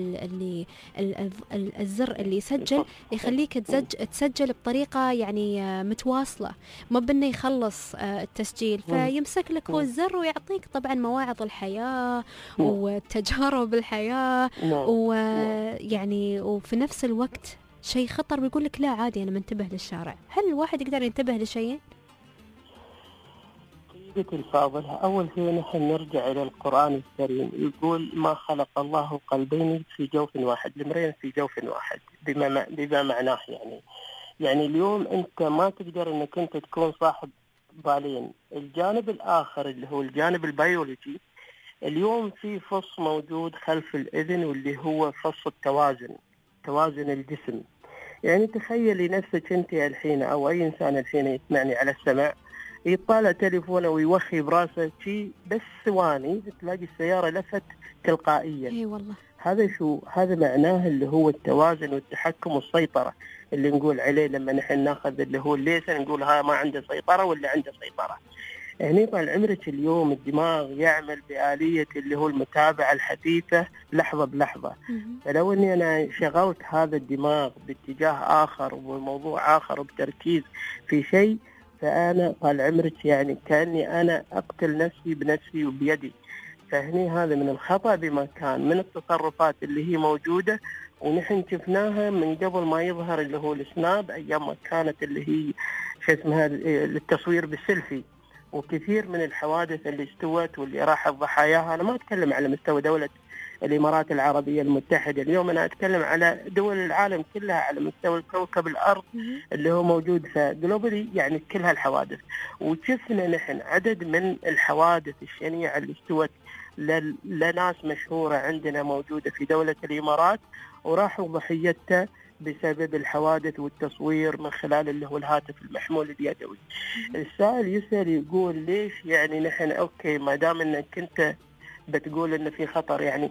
Speaker 2: الزر اللي يسجل يخليك تسجل بطريقة يعني متواصلة، ما بأنه يخلص التسجيل، فيمسك لك هو الزر ويعطيك طبعا مواعظ الحياة وتجارب الحياة، ويعني وفي نفس الوقت شيء خطر بيقول لك لا عادي أنا منتبه للشارع. هل الواحد يقدر ينتبه لشيء؟
Speaker 13: سيدتي الفاضلة، أول شيء نحن نرجع إلى القرآن الكريم، يقول ما خلق الله قلبين في جوف واحد، الامرين في جوف واحد، بما معناه يعني اليوم أنت ما تقدر أنك أنت تكون صاحب بالين. الجانب الآخر اللي هو الجانب البيولوجي، اليوم في فص موجود خلف الأذن واللي هو فص توازن الجسم. يعني تخيلي نفسك أنت الحين أو أي إنسان الحين يسمعني على السمع يطالع تليفونه ويوخي براسه شيء بس ثواني تلاقي السيارة لفت تلقائيا.
Speaker 2: اي والله.
Speaker 13: هذا معناه اللي هو التوازن والتحكم والسيطرة اللي نقول عليه لما نحن ناخذ اللي هو الليسن نقول ها ما عنده سيطرة ولا عنده سيطرة. يعني طال عمرك اليوم الدماغ يعمل بآلية اللي هو المتابعة الحثيثة لحظة بلحظة. فلو أني أنا شغلت هذا الدماغ باتجاه آخر وموضوع آخر وبتركيز في شيء، فأنا طال عمرك يعني كأني أنا أقتل نفسي بنفسي وبيدي. فهني هذا من الخطأ بمكان من التصرفات اللي هي موجودة، ونحن شفناها من قبل ما يظهر اللي هو السناب، أيام ما كانت اللي هي اسمها التصوير بالسيلفي. وكثير من الحوادث اللي استوت واللي راحت ضحاياها، أنا ما أتكلم على مستوى دولة الإمارات العربية المتحدة، اليوم أنا أتكلم على دول العالم كلها على مستوى الكوكب الأرض اللي هو موجود في جلوبالي، يعني كل هالحوادث. وشفنا نحن عدد من الحوادث الشنيعة اللي استوت لناس مشهورة عندنا موجودة في دولة الإمارات وراحوا ضحيتها بسبب الحوادث والتصوير من خلال اللي هو الهاتف المحمول اليدوي. السائل يسأل يقول ليش يعني نحن أوكي ما دام أنك أنت بتقول أن في خطر، يعني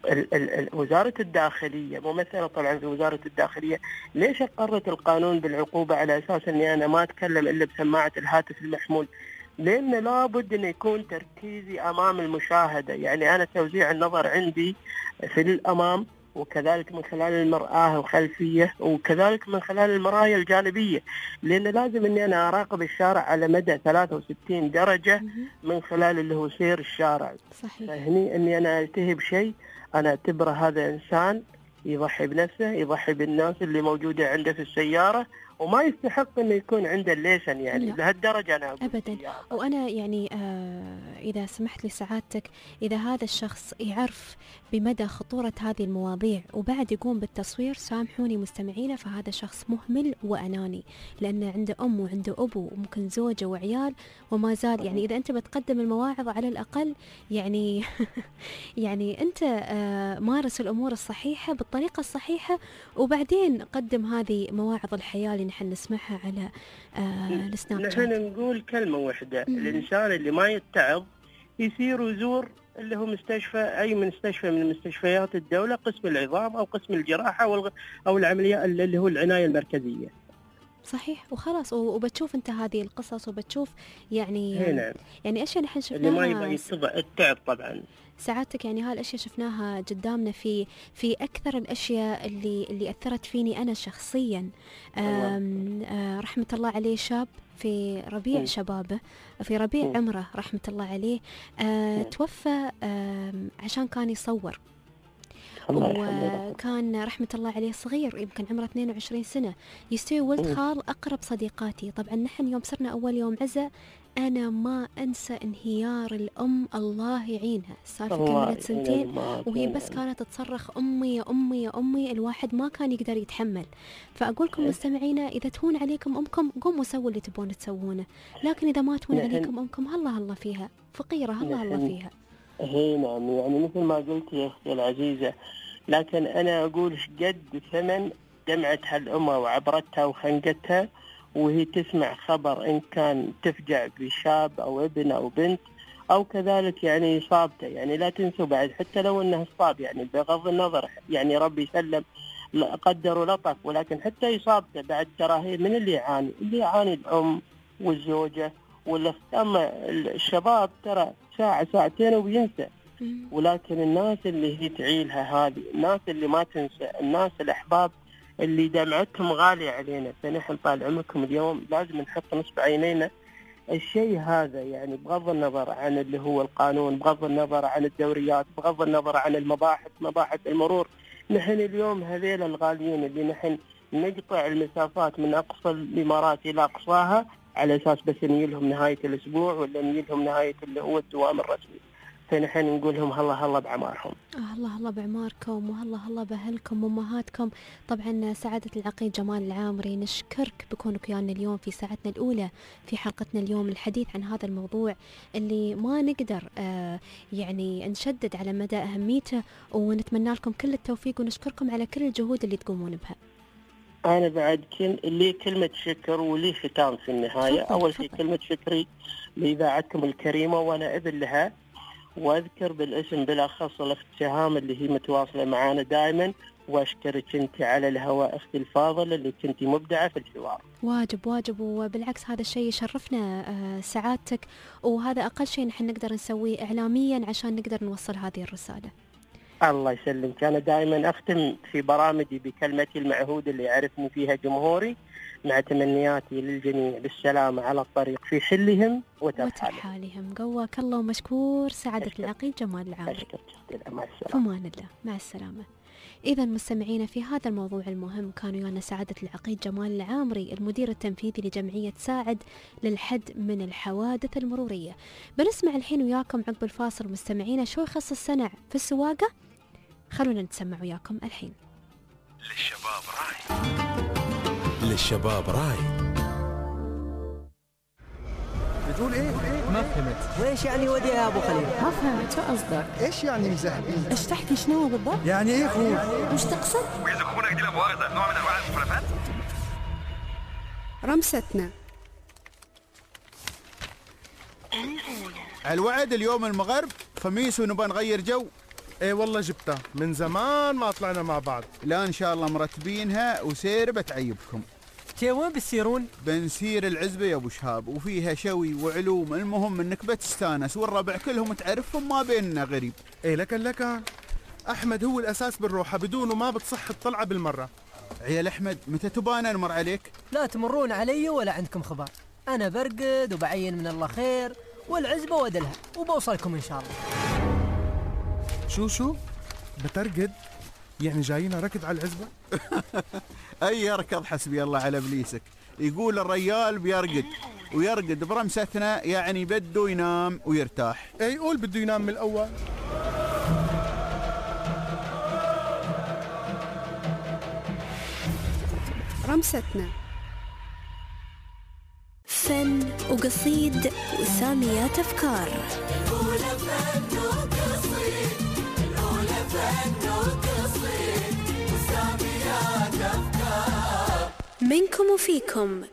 Speaker 13: وزارة الداخلية ممثلة طبعا في وزارة الداخلية ليش أقرت القانون بالعقوبة على أساس أني أنا ما أتكلم إلا بسماعة الهاتف المحمول؟ لأن لابد أن يكون تركيزي أمام المشاهدة، يعني أنا توزيع النظر عندي في الأمام وكذلك من خلال المرآة الخلفية وكذلك من خلال المرايا الجانبية، لأن لازم أني أنا أراقب الشارع على مدى 63 درجة من خلال اللي هو سير الشارع.
Speaker 2: صحيح.
Speaker 13: فهني أني أنا ألتهي بشيء أنا أعتبره هذا إنسان يضحي بنفسه، يضحي بالناس اللي موجودة عنده في السيارة، وما يستحق أنه يكون عنده الليسن يعني لهالدرجة. أنا
Speaker 2: أبدا. وأنا يعني إذا سمحت لي سعادتك، إذا هذا الشخص يعرف بمدى خطورة هذه المواضيع وبعد يقوم بالتصوير، سامحوني مستمعينا، فهذا شخص مهمل وأناني، لأنه عنده أم وعنده أبو وممكن زوجة وعيال وما زال. يعني إذا أنت بتقدم المواعظ على الأقل يعني يعني أنت مارس الأمور الصحيحة بالطريقة الصحيحة، وبعدين قدم هذه مواعظ الحياة اللي نحن نسمعها على السناب شات.
Speaker 13: نحن نقول كلمة واحدة، الإنسان اللي ما يتعظ يصير يزور اللي هو مستشفى، أي مستشفى من مستشفيات الدولة، قسم العظام أو قسم الجراحة أو العملية اللي هو العناية المركزية.
Speaker 2: صحيح، وخلاص وبتشوف انت هذه القصص وبتشوف يعني
Speaker 13: نعم.
Speaker 2: يعني اشياء نحن شفناها
Speaker 13: اللي ما يبغى التعب طبعا
Speaker 2: سعادتك. يعني هالاشياء شفناها قدامنا في اكثر الاشياء اللي اثرت فيني انا شخصيا. رحمة الله عليه، شاب في ربيع شبابه، في ربيع عمره رحمة الله عليه، توفى عشان كان يصور، وكان رحمة الله عليه صغير، يمكن عمره 22 سنة، يستوي ولد خال أقرب صديقاتي. طبعا نحن يوم صرنا أول يوم عزة أنا ما أنسى انهيار الأم، الله يعينها. السالفة كملت 2 سنين وهي بس كانت تصرخ أمي يا أمي يا أمي، الواحد ما كان يقدر يتحمل. فأقولكم مستمعينا، إذا تهون عليكم أمكم قوموا سووا اللي تبون تسوونه، لكن إذا ما تهون عليكم أمكم هلا فيها فقيرة، هلا فيها.
Speaker 13: نعم، يعني مثل ما قلت يا أختي العزيزة، لكن أنا أقول قد ثمن دمعة هالأمة وعبرتها وخنقتها وهي تسمع خبر إن كان تفجع بشاب أو ابن أو بنت أو كذلك يعني إصابته. يعني لا تنسوا بعد حتى لو أنه إصاب، يعني بغض النظر يعني ربي يسلم قدر ولطف، ولكن حتى إصابته بعد ترى من اللي يعاني الأم والزوجة أما الشباب ترى ساعة ساعتين وبينسى. ولكن الناس اللي هي تعيلها هذه، الناس اللي ما تنسى، الناس الأحباب اللي دمعتهم غالية علينا، فنحن طال عمركم اليوم لازم نحط نصب عينينا الشيء هذا. يعني بغض النظر عن اللي هو القانون، بغض النظر عن الدوريات، بغض النظر عن مباحث المرور، نحن اليوم هذيل الغاليين اللي نحن نقطع المسافات من أقصى الإمارات إلى أقصاها على أساس بس نيلهم نهاية الأسبوع ولا نيلهم نهاية اللي هو الدوام الرسمي، فنحن نقول لهم هلا بعمارهم،
Speaker 2: هلا بعماركم، وهلا بأهلكم وأمهاتكم. طبعا سعادة العقيد جمال العامري، نشكرك بكونك ويانا اليوم في ساعتنا الأولى في حلقتنا اليوم، الحديث عن هذا الموضوع اللي ما نقدر يعني نشدد على مدى أهميته، ونتمنى لكم كل التوفيق ونشكركم على كل الجهود اللي تقومون بها.
Speaker 13: أنا بعد لي كلمة شكر ولي ختام في النهاية. أول شيء كلمة شكري لإذاعتكم الكريمة، وأنا أذن لها، وأذكر بالاسم بالأخص الأخت شهام اللي هي متواصلة معانا دائما، وأشكرك أنت على الهواء أختي الفاضلة اللي كنتي مبدعة في الحوار.
Speaker 2: واجب، وبالعكس هذا الشيء يشرفنا سعادتك، وهذا أقل شيء نحن نقدر نسويه إعلاميا عشان نقدر نوصل هذه الرسالة.
Speaker 13: الله يسلمك. أنا دائما أختم في برامجي بكلمتي المعهودة اللي يعرفني فيها جمهوري، مع تمنياتي للجميع بالسلامة على الطريق في حلهم
Speaker 2: وترحالهم. قواك الله ومشكور سعادة العقيد جمال العامري. فمان الله، مع السلامة. إذا مستمعينا، في هذا الموضوع المهم كانوا ويانا سعادة العقيد جمال العامري، المدير التنفيذي لجمعية ساعد للحد من الحوادث المرورية. بنسمع الحين وياكم عقب الفاصل مستمعينا شو يخص السنع في السواقة. خلونا نتسمع وياكم الحين.
Speaker 1: للشباب راي.
Speaker 15: بتقول ايه؟ ما فهمت.
Speaker 16: وايش يعني ودي يا ابو خليل؟
Speaker 15: ما فهمت شو قصدك؟ ايش يعني مزهقين؟
Speaker 16: ايش تحكي شنو بالضبط؟
Speaker 15: يعني ايه خوف؟
Speaker 16: وش تقصد؟
Speaker 17: واذا اخونا دي لمؤاخذة نوع من انواع المخالفات؟
Speaker 8: رمستنا
Speaker 6: الوعد اليوم المغرب خميس ونبغى نغير جو.
Speaker 15: ايه والله جبتها من زمان ما طلعنا مع بعض.
Speaker 6: لا ان شاء الله مرتبينها وسير بتعيبكم.
Speaker 16: وين بتسيرون؟
Speaker 6: بنسير العزبة يا ابو شهاب، وفيها شوي وعلوم، المهم انك بتستانس والربع كلهم تعرفهم ما بيننا غريب.
Speaker 15: ايه لكن احمد هو الاساس بالروحة، بدونه ما بتصح الطلعة بالمرة.
Speaker 6: عيال احمد متى تبانا نمر عليك؟
Speaker 16: لا تمرون علي ولا عندكم خبر، انا برقد وبعين من الله خير والعزبة ودلها وبوصلكم ان شاء الله.
Speaker 15: شو بترقد؟ يعني جايين ركض على العزبة؟
Speaker 6: أي يركض حسبي الله على إبليسك. يقول الريال بيرقد ويرقد برمستنا، يعني بده ينام ويرتاح.
Speaker 15: اي قول بده ينام من الأول.
Speaker 8: رمستنا
Speaker 2: فن وقصيد وساميات أفكار. منكم وفيكم.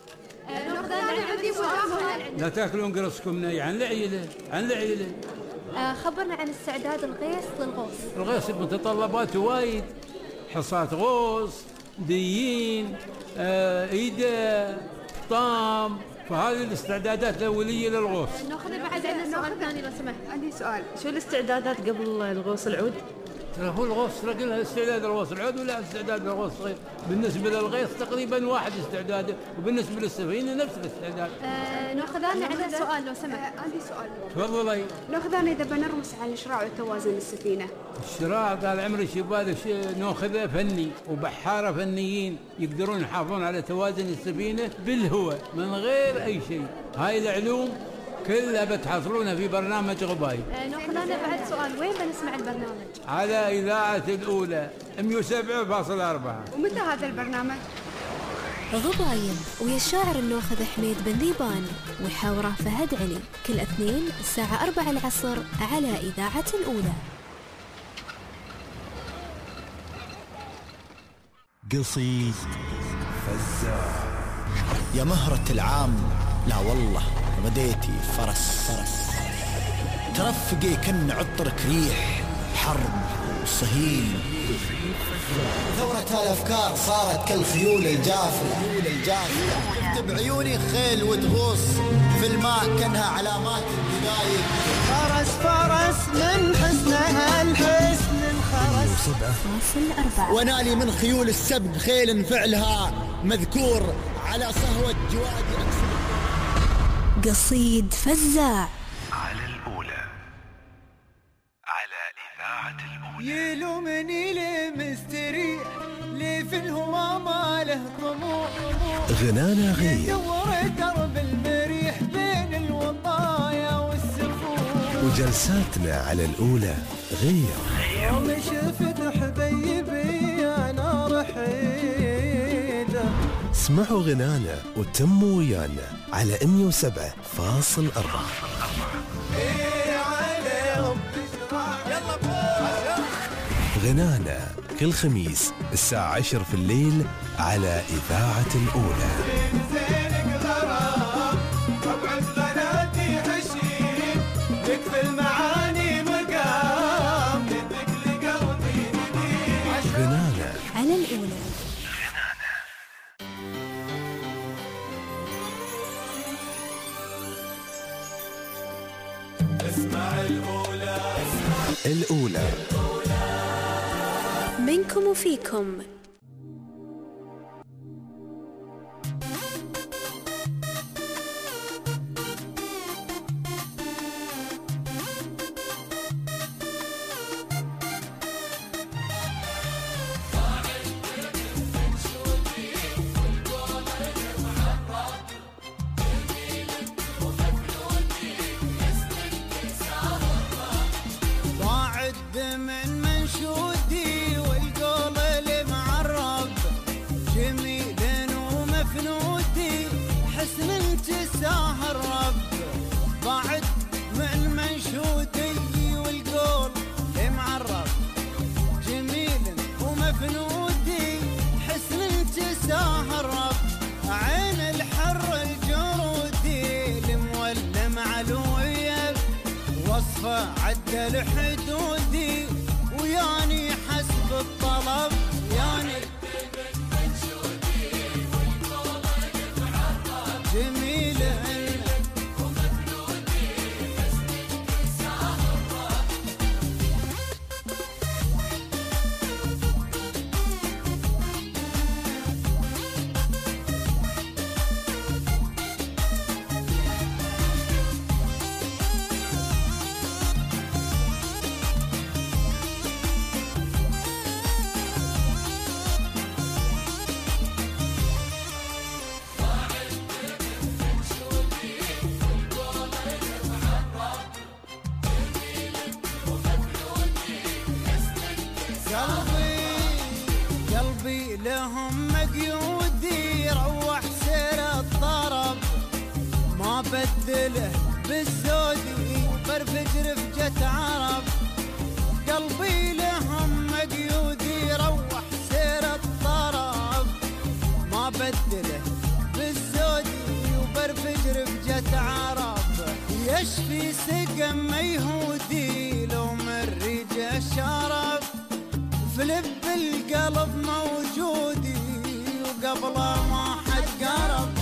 Speaker 18: لا تاكلون قرصكم ني عن العيلة عن العيلة.
Speaker 2: خبرنا عن استعداد الغيث للغوص.
Speaker 18: الغيث متطلبات وايد، حصاة غوص، ديين، إيدة، طام، فهذه الاستعدادات الأولية للغوص.
Speaker 2: ناخذ بعد عندنا سؤال ثاني لو سمحت.
Speaker 19: عندي سؤال، شو الاستعدادات قبل الغوص العود؟
Speaker 18: ترى هو الغوص ترى استعداد الغوص العود ولا استعداد الغوص صغير. بالنسبة للغيث تقريبا واحد استعداده، وبالنسبة للسفينة نفس الاستعداد.
Speaker 2: ناخذ عندنا سؤال لو سمحت.
Speaker 8: عندي سؤال.
Speaker 18: تفضلي.
Speaker 8: ناخذ إذا بنرمس على الشراع وتوازن السفينة.
Speaker 18: الشراع طال عمري شباب ناخذه فني وبحارة فنيين يقدرون يحافظون على توازن السفينة بالهواء من غير أي شيء. هاي العلوم كلها بتحصلونها في برنامج غبايب.
Speaker 2: ناخذ بعد سؤال، وين بنسمع البرنامج؟
Speaker 18: على إذاعة الأولى 107.4.
Speaker 8: ومتى هذا البرنامج؟
Speaker 2: غبايب ويا الشاعر الناخذ حميد بن ذيبان ويحاوره فهد علي، كل اثنين الساعة 4 العصر على إذاعة الأولى.
Speaker 20: قصيد فزاع. يا مهرة العام، لا والله بديتي فرس ترفقي كن عطرك ريح حرب وصهيل. ثورة الأفكار صارت كالخيول الجافلة تكتب عيوني خيل وتغوص في الماء كأنها علامات الدقايق.
Speaker 9: فرس من حسنها الحسن الخرس.
Speaker 2: 7.4
Speaker 20: ونالي من خيول السبق خيل فعلها مذكور على صهوة جوادي أكسر.
Speaker 2: قصيد فزاع
Speaker 9: على الأولى، على إذاعة الأولى. يلومني ليه مستريح، ليه في الهوى ما له طموح.
Speaker 1: غنانا غير
Speaker 9: يدور درب المريح بين الوطايا والسفور.
Speaker 1: وجلساتنا على الأولى غير.
Speaker 9: يوم شفت حبيبي أنا رحيله.
Speaker 1: اسمعوا غنانا وتموا ويانا على 107.4. غنانا كل خميس الساعة 10 في الليل على إذاعة الأولى. غنانا
Speaker 2: على الأولى.
Speaker 9: اسمع
Speaker 1: الأولى
Speaker 2: منكم وفيكم.
Speaker 9: عدل حدودي وياني حسب الطلب ياني جميلة قلبي لهم مقيودي روح سير الطرب ما بدله بالزودي برفج رفجة عرب قلبي لهم مقيودي روح سير الطرب ما بدله بالزودي وبرفج رفجة عرب يشفي سقم يهودي لو من ريجه شرف في لب القلب موجودي وقبله ما حد قرب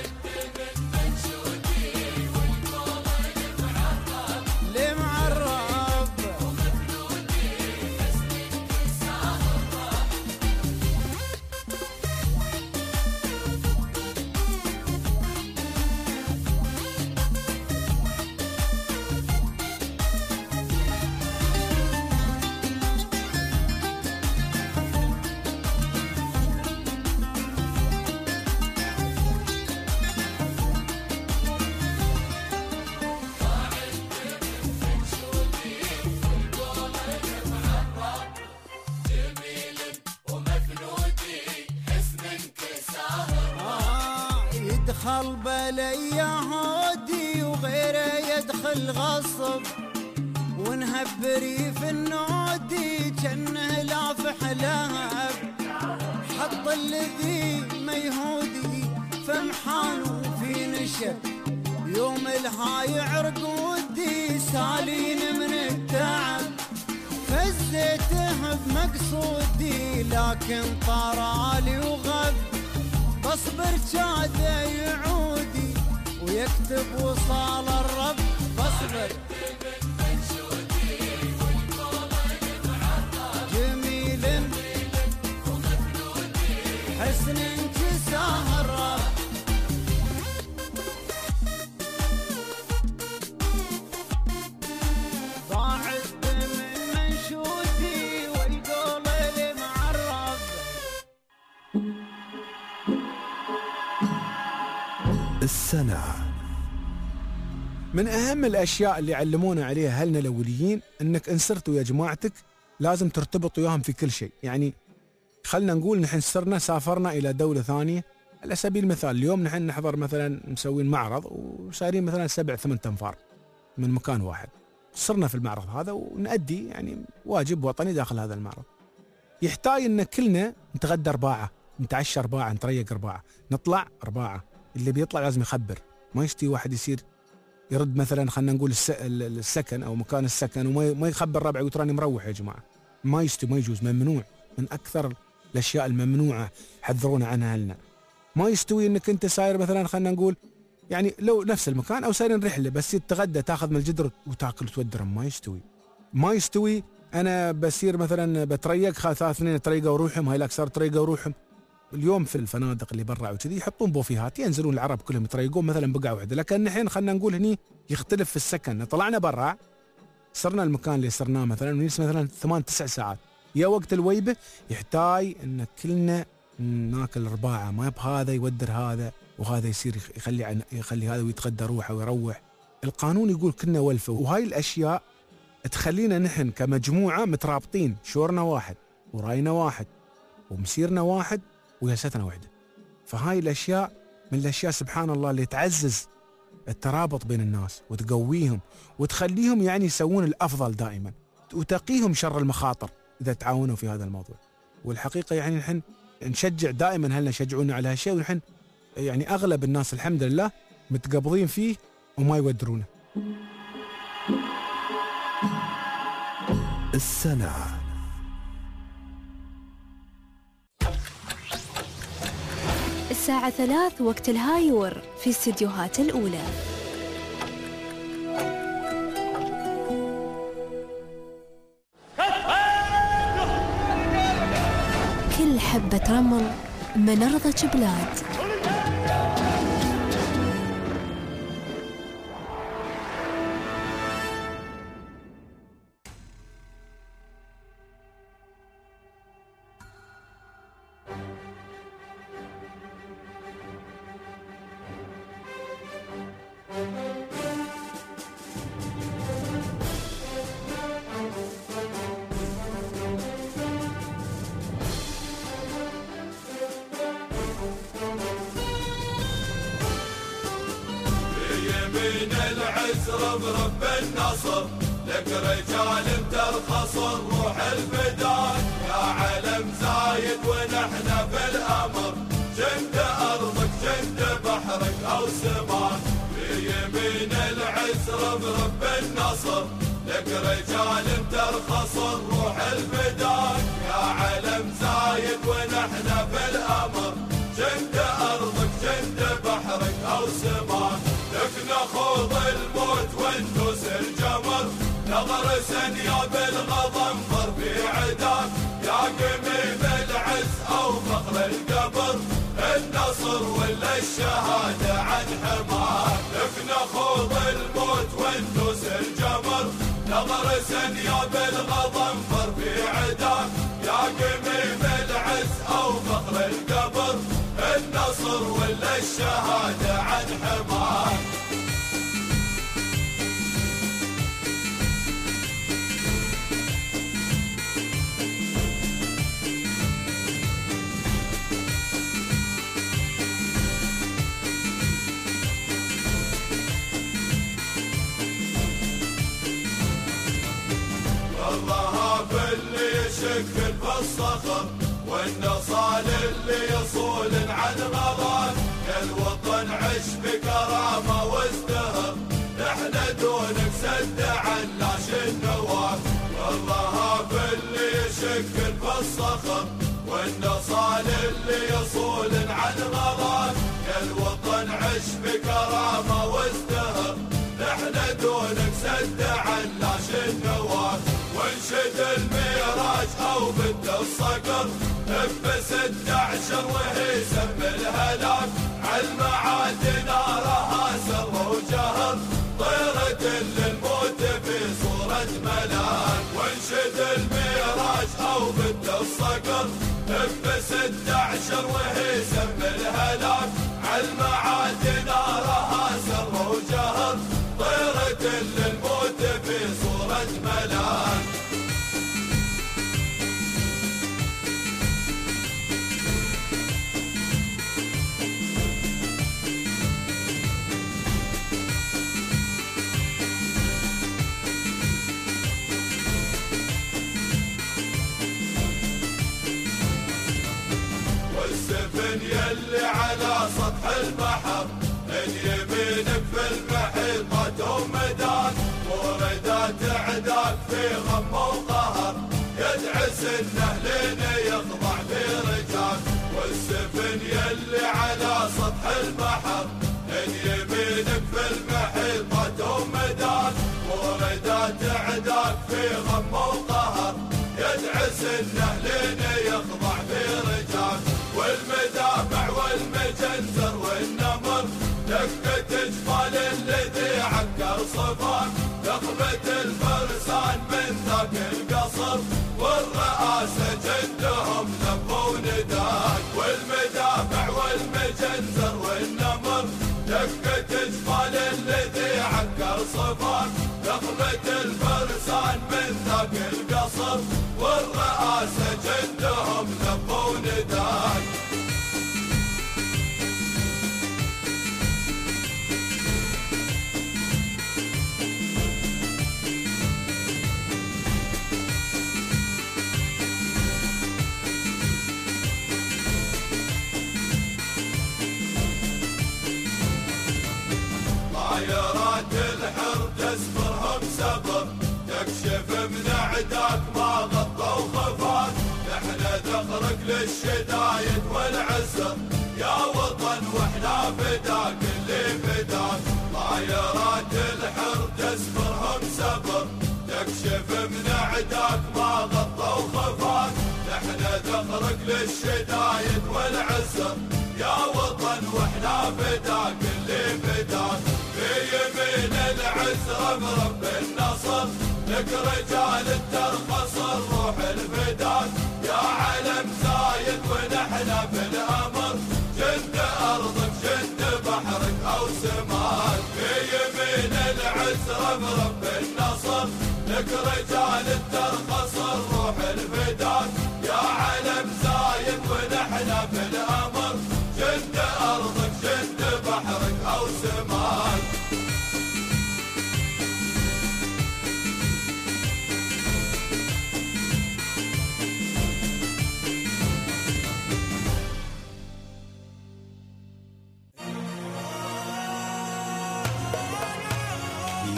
Speaker 9: يدخل بلي هودي وغيره يدخل غصب ونهبري في النودي جنه لافح لهب حط الذي ما يهودي فمحان وفي نشب يوم الهاي عرقودي سالين من التعب فزيته بمقصودي لكن طرالي وغب بصبر جاده يعودي ويكتب وصال الرب بصبر جميل حسن انكساه الرب ضاعت من منشودي والقول المعرب
Speaker 1: السنة.
Speaker 21: من أهم الأشياء اللي علمونا عليها أهلنا الأوليين أنك إن سرت ويا جماعتك لازم ترتبط وياهم في كل شيء. يعني خلنا نقول نحن سافرنا إلى دولة ثانية على سبيل المثال اليوم نحن نحضر مثلا مسوين معرض وسايرين مثلا 7-8 أنفار من مكان واحد صرنا في المعرض هذا ونأدي يعني واجب وطني داخل هذا المعرض يحتاج أن كلنا نتغدى 4 نتعشى 4 نتريق 4 نطلع 4 اللي بيطلع لازم يخبر ما يشتي واحد يصير يرد مثلا خلنا نقول السكن أو مكان السكن وما يخبر ربعه وتراني مروح يا جماعة ما يستوي ما يجوز ممنوع من أكثر الأشياء الممنوعة حذرونا عنها أهلنا ما يستوي أنك أنت ساير مثلا خلنا نقول يعني لو نفس المكان أو سايرين رحلة بس تتغدى تاخذ من الجدر وتاكل وتودرم ما يستوي أنا بسير مثلا بتريق 3 2 تريقة وروحهم هاي الأكثر تريقة وروحهم اليوم في الفنادق اللي برا وكذي يحطون بوفيهات ينزلون العرب كلهم يتريقون مثلا بقعة واحدة لكن نحن خلنا نقول هني يختلف في السكن طلعنا برا صرنا المكان اللي صرناه مثلا ونجلس مثلا 8-9 ساعات يا وقت الويبة يحتاج ان كلنا ناكل 4 ما بهذا يودر هذا وهذا يصير يخلي هذا ويتغدى روحه ويروح القانون يقول كلنا ولفة وهاي الأشياء تخلينا نحن كمجموعة مترابطين شورنا واحد وراينا واحد ومسيرنا واحد وياستنا واحدة فهاي الأشياء من الأشياء سبحان الله اللي تعزز الترابط بين الناس وتقويهم وتخليهم يعني يسوون الأفضل دائما وتقيهم شر المخاطر إذا تعاونوا في هذا الموضوع والحقيقة يعني نحن نشجع دائما هلنا يشجعونا على هالشيء ونحن يعني أغلب الناس الحمد لله متقبضين فيه وما يودرونه.
Speaker 1: السنة.
Speaker 2: الساعة 3 وقت الهايور في استديوهات الأولى. كل حبة رمل من أرض بلاد.
Speaker 4: يمين العز رب النصر، لك رجال ترخص الروح الفداك، يا علم زايد ونحن في الأمر، جند أرضك جند بحرك أو سماك. في يمين العز رب النصر، لك رجال ترخص الروح الفداك، يا علم زايد ونحن في الأمر، جند أرضك جند بحرك أو سماك. لك نخوض الموت وندوس الجمر، نغرس انياب الغضنفر في عداك، يا قميم العز او فخر القبر، النصر ولا الشهادة عن حماك. لك نخوض الموت وندوس الجمر، نغرس انياب الغضنفر في عداك، يا قميم العز او فخر القبر، النصر ولا الشهادة عن حماك. الرهاب اللي يشكل بالصخر، والنصال اللي يصول عن غضان، يا الوطن عش بكرامة وازدهر، احنا دونك سد علاش النواف. الرهاب اللي يشكل بالصخر، والنصال اللي يصول عن غضان، يا الوطن عش بكرامة وازدهر، احنا دونك سد علاش النواف. وانشد الميراج او بد الصقر، ب16 وهي سم الهلاك، عالمعاد نارها سر وجهر، طيرة للموت في صورة ملاك. وانشد الميراج او بد الصقر، ب16 وهي سم الهلاك، عالمعاد نارها سر وجهر، طيرة للموت في صورة ملاك. والسفن يلي على سطح البحر، من يمينك في المحيطات ومدان، وردات عداك في غم وقهر، يدعس النهلين يخضع في رجال. والسفن يلي على سطح البحر، من يمينك في المحيطات ومدان، وردات عداك في غم وقهر، يدعس النهلين يخضع في رجال. والمدافع والمجنزر والنمر، دقة جبال الذي عكر صفان، نخبة الفرسان من ذاك القصر، والرئاسة جندهم لبوا نداك. والمدافع والمجنزر والنمر، دقة جبال الذي عكر صفان، نخبة الفرسان من ذاك القصر، والرئاسة جندهم لبوا نداك. طايرات الحر تسبرهم سبر، تكشف من عداك ما غطوا خفاك، احنا ذخرك للشدايد والعسر، يا وطن واحنا فداك اللي فداك. طايرات الحر تسبرهم سبر، تكشف من عداك ما غطوا خفاك، احنا ذخرك للشدايد والعسر، يا وطن واحنا فداك اللي فداك. في يمين العز رب النصر، لك رجال ترخص الروح الفداك، يا علم زايد ونحن في الامر، جند ارضك جند بحرك او سماك. في يمين العز رب النصر، لك رجال ترخص الروح الفداك، يا علم زايد ونحن في الامر، جند ارضك جند بحرك او سماك.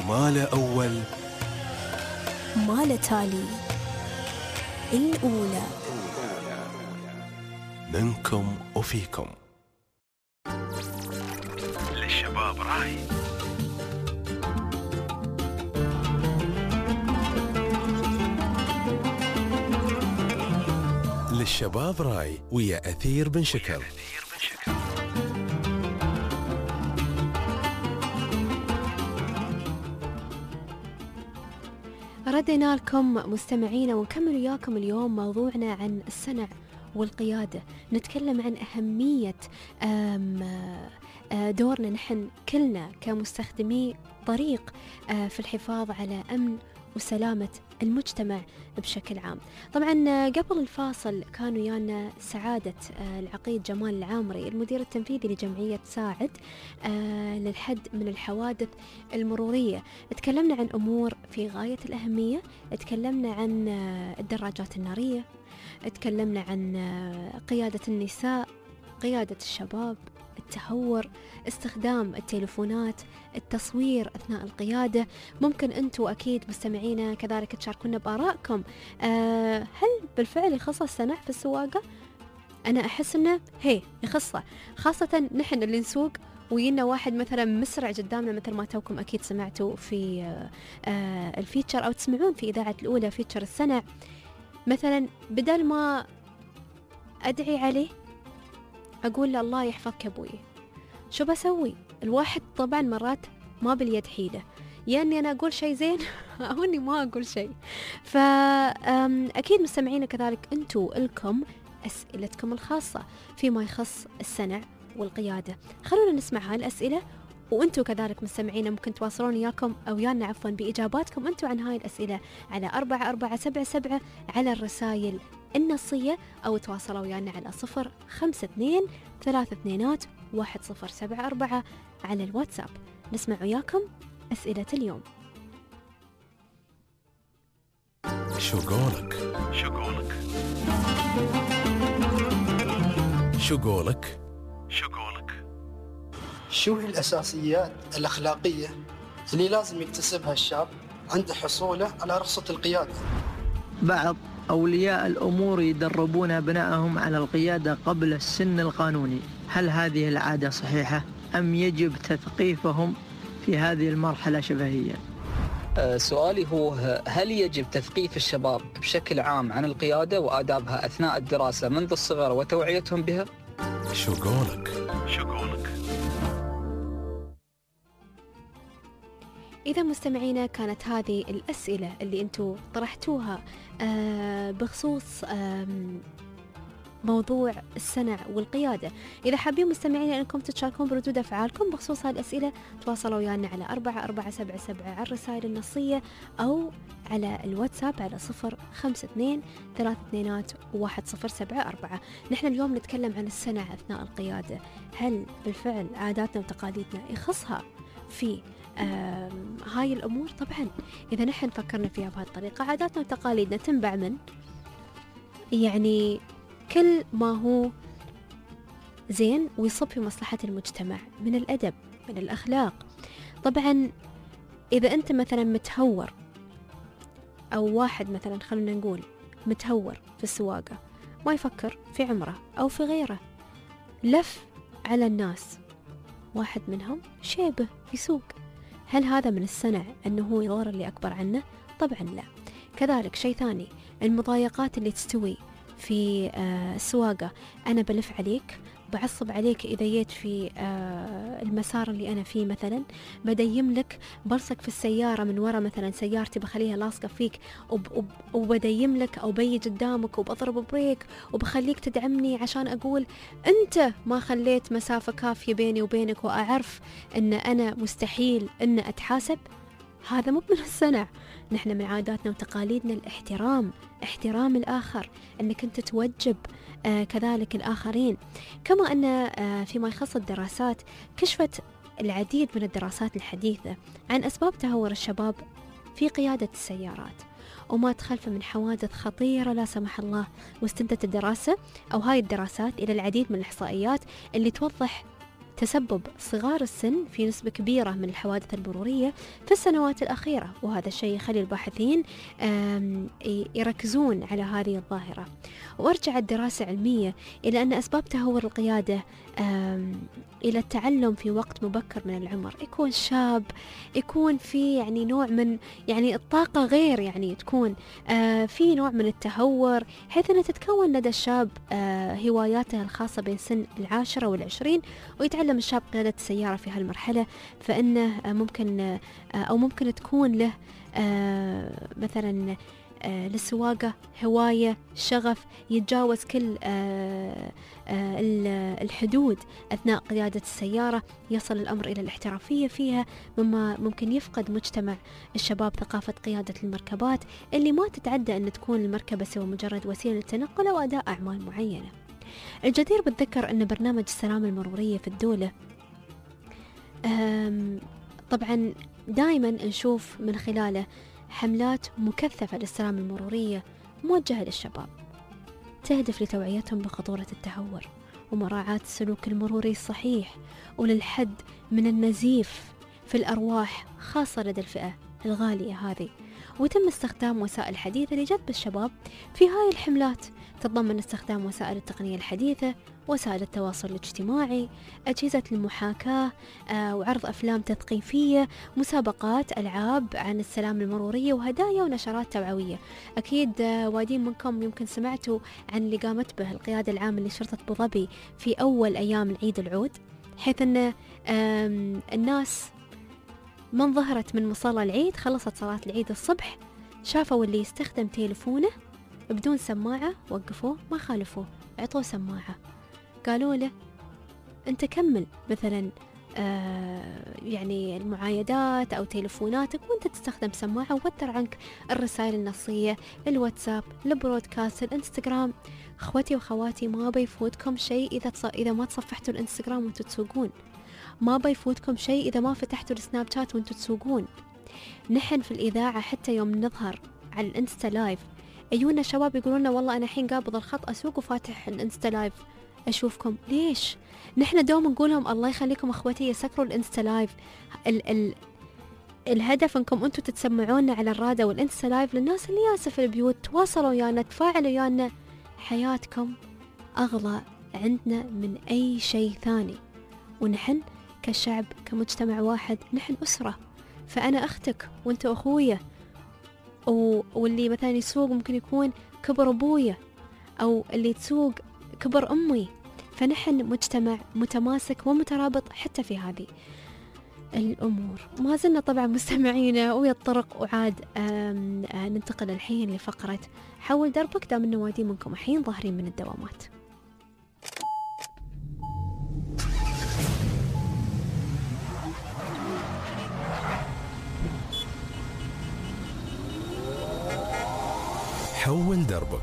Speaker 1: ما له أول
Speaker 5: ما له تالي، الأولى
Speaker 1: منكم وفيكم.
Speaker 17: للشباب راي.
Speaker 1: للشباب راي ويا أثير بن شكر.
Speaker 2: ردنا لكم مستمعينا ونكمل وياكم اليوم موضوعنا عن الصنع والقيادة. نتكلم عن أهمية دورنا نحن كلنا كمستخدمي طريق في الحفاظ على أمن وسلامة المجتمع بشكل عام. طبعا قبل الفاصل كان ويانا سعادة العقيد جمال العامري المدير التنفيذي لجمعية ساعد للحد من الحوادث المرورية. تكلمنا عن أمور في غاية الأهمية، تكلمنا عن الدراجات النارية، تكلمنا عن قيادة النساء، قيادة الشباب، التهور، استخدام التليفونات، التصوير أثناء القيادة. ممكن أنتم أكيد مستمعينا كذلك تشاركونا بآرائكم. هل بالفعل يخص الصنع في السواقة؟ أنا أحس أنه يخصه، خاصة نحن اللي نسوق وينا واحد مثلا مسرع قدامنا، مثل ما توكم أكيد سمعتوا في الفيتشر أو تسمعون في إذاعة الأولى فيتشر الصنع. مثلا بدل ما أدعي عليه أقول له الله يحفظك أبوي، شو بسوي؟ الواحد طبعا مرات ما باليد حيلة، يعني أنا أقول شيء زين أو أني ما أقول شيء. فأكيد مستمعين كذلك أنتوا لكم أسئلتكم الخاصة فيما يخص الصنع والقيادة. خلونا نسمع هاي الأسئلة، وأنتوا كذلك مستمعين ممكن تواصلون إياكم أو يانا عفوا بإجاباتكم أنتوا عن هاي الأسئلة على 4477 على الرسائل النصية، أو تواصلوا ويانا على 052 322 1074 على الواتساب. نسمع وياكم أسئلة اليوم.
Speaker 1: شو قولك؟
Speaker 17: شو قولك؟
Speaker 1: شو قولك؟
Speaker 17: شو قولك؟
Speaker 3: شو هي الأساسيات الأخلاقية اللي لازم يكتسبها الشاب عند حصوله على رخصة القيادة؟
Speaker 22: بعض أولياء الأمور يدربون أبنائهم على القيادة قبل السن القانوني، هل هذه العادة صحيحة أم يجب تثقيفهم في هذه المرحلة شفهيا؟
Speaker 12: سؤالي هو هل يجب تثقيف الشباب بشكل عام عن القيادة وآدابها أثناء الدراسة منذ الصغر وتوعيتهم بها؟
Speaker 1: شو قولك؟
Speaker 17: شو قولك؟
Speaker 2: إذا مستمعينا كانت هذه الأسئلة اللي أنتوا طرحتوها بخصوص موضوع الصنع والقيادة. إذا حابين مستمعين أنكم تشاركون بردود أفعالكم بخصوص هذه الأسئلة تواصلوا ويانا على 4477 على الرسائل النصية أو على الواتساب على 052 322 1074. نحن اليوم نتكلم عن الصنع أثناء القيادة. هل بالفعل عاداتنا وتقاليدنا يخصها في هاي الأمور؟ طبعا إذا نحن فكرنا فيها بهذه الطريقة، عاداتنا وتقاليدنا تنبع من يعني كل ما هو زين ويصب في مصلحة المجتمع من الأدب من الأخلاق. طبعا إذا أنت مثلا متهور أو واحد مثلا خلونا نقول متهور في السواقة، ما يفكر في عمره أو في غيره، لف على الناس، واحد منهم شيبه يسوق، هل هذا من الصنع أنه هو يضر اللي أكبر عنه؟ طبعا لا. كذلك شيء ثاني، المضايقات اللي تستوي في السواقة، أنا بلف عليك، بعصب عليك إذا جيت في المسار اللي أنا فيه مثلا، بديم لك، برصق في السيارة من وراء مثلا سيارتي بخليها لاصقة فيك وبديم لك أو بيجي قدامك وبضرب بريك وبخليك تدعمني عشان أقول أنت ما خليت مسافة كافية بيني وبينك وأعرف أن أنا مستحيل أن أتحاسب. هذا مو من الصنع. نحن من عاداتنا وتقاليدنا الاحترام، احترام الآخر، أنك أنت توجب كذلك الآخرين. كما أن فيما يخص الدراسات، كشفت العديد من الدراسات الحديثة عن أسباب تهور الشباب في قيادة السيارات وما تخلفه من حوادث خطيرة لا سمح الله. واستندت الدراسة أو هاي الدراسات إلى العديد من الإحصائيات اللي توضح تسبب صغار السن في نسبة كبيرة من الحوادث المرورية في السنوات الأخيرة، وهذا الشيء يخلي الباحثين يركزون على هذه الظاهرة. وارجعت دراسة علمية إلى أن أسباب تهور القيادة إلى التعلم في وقت مبكر من العمر، يكون شاب، يكون في يعني نوع من يعني الطاقة غير يعني تكون في نوع من التهور، حيث أن تتكون لدى الشاب هواياته الخاصة بين سن 10 و20، ويتعلم الشاب قيادة السيارة في هالمرحلة، فإنه ممكن تكون له مثلا للسواقة هواية، شغف، يتجاوز كل الحدود أثناء قيادة السيارة، يصل الأمر إلى الاحترافية فيها، مما ممكن يفقد مجتمع الشباب ثقافة قيادة المركبات اللي ما تتعدى أن تكون المركبة سوى مجرد وسيلة للتنقل أو أداء أعمال معينة. الجدير بالذكر أن برنامج السلامة المرورية في الدولة طبعا دائما نشوف من خلاله حملات مكثفة للسلامة المرورية موجهة للشباب، تهدف لتوعيتهم بخطورة التهور ومراعاة السلوك المروري الصحيح، وللحد من النزيف في الأرواح خاصة لدى الفئة الغالية هذه. وتم استخدام وسائل حديثة لجذب الشباب في هاي الحملات، تتضمن استخدام وسائل التقنية الحديثة، وسائل التواصل الاجتماعي، أجهزة المحاكاة، وعرض أفلام تثقيفية، مسابقات ألعاب عن السلامة المرورية، وهدايا ونشرات توعوية. أكيد وايدين منكم يمكن سمعتوا عن اللي قامت به القيادة العامة لشرطة أبو ظبي في أول أيام العيد العود، حيث أن الناس من ظهرت من مصلى العيد، خلصت صلاة العيد الصبح، شافوا اللي يستخدم تليفونه بدون سماعة وقفوه، ما خالفوه، عطوه سماعة، قالوا له أنت كمل مثلا يعني المعايدات أو تليفوناتك وأنت تستخدم سماعة، ووتر عنك الرسائل النصية، الواتساب، البرودكاست، الانستغرام. أخوتي وخواتي ما بيفوتكم شيء إذا ما تصفحتوا الانستغرام وأنتوا تسوقون، ما بيفوتكم شيء إذا ما فتحتوا السناب شات وأنتوا تسوقون. نحن في الإذاعة حتى يوم نظهر على الانستا لايف أيونا شباب يقولون والله أنا الحين قابض الخط أسوق وفاتح الانستا لايف أشوفكم. ليش؟ نحن دوم نقولهم الله يخليكم أخوتي يسكروا الانستا لايف. الهدف أنكم أنتوا تتسمعون على الرادة والانستا لايف للناس اللي ياسف في البيوت، تواصلوا ويانا، تفاعلوا ويانا. حياتكم أغلى عندنا من أي شيء ثاني، ونحن كشعب كمجتمع واحد نحن أسرة، فأنا أختك وأنت أخويا، واللي مثلا يسوق ممكن يكون كبر أبويا، أو اللي تسوق كبر أمي، فنحن مجتمع متماسك ومترابط حتى في هذه الأمور. ما زلنا طبعا مستمعينا ويا الطرق، وعاد ننتقل الحين لفقرة حول دربك، دام النوادي منكم الحين ظاهرين من الدوامات.
Speaker 1: حول دربك.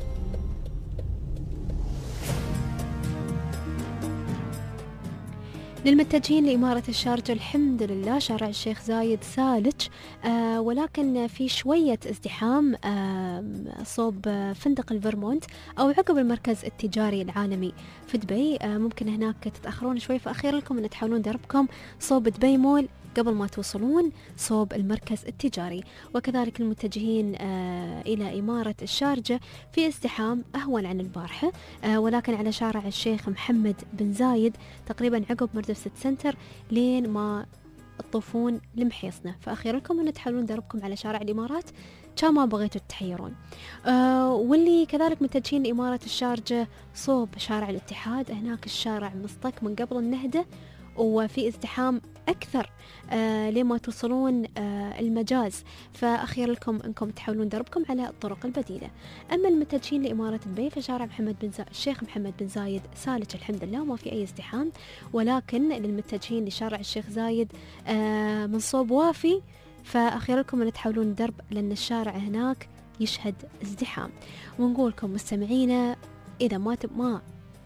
Speaker 2: للمتجهين لإمارة الشارجة الحمد لله شارع الشيخ زايد سالج، ولكن في شوية ازدحام صوب فندق الفيرمونت أو عقب المركز التجاري العالمي في دبي. ممكن هناك تتأخرون شوي، فأخير لكم أن تحاولون دربكم صوب دبي مول قبل ما توصلون صوب المركز التجاري. وكذلك المتجهين إلى إمارة الشارجة في ازدحام أهون عن البارحة، ولكن على شارع الشيخ محمد بن زايد تقريبا عقب مردف سنتر لين ما تطوفون لمحيصنا. فأخير لكم أن تحاولون دربكم على شارع الإمارات كان ما بغيتوا تتحيرون. واللي كذلك متجهين لإمارة الشارجة صوب شارع الاتحاد، هناك الشارع مصطك من قبل النهدة وفي ازدحام أكثر لما توصلون المجاز، فأخير لكم أنكم تحاولون دربكم على الطرق البديلة. أما المتجهين لإمارة دبي فشارع الشيخ محمد بن زايد سالج الحمد لله وما في أي ازدحام، ولكن للمتجهين لشارع الشيخ زايد من صوب وافي، فأخير لكم أن تحاولون درب لأن الشارع هناك يشهد ازدحام. ونقول لكم مستمعينا إذا ما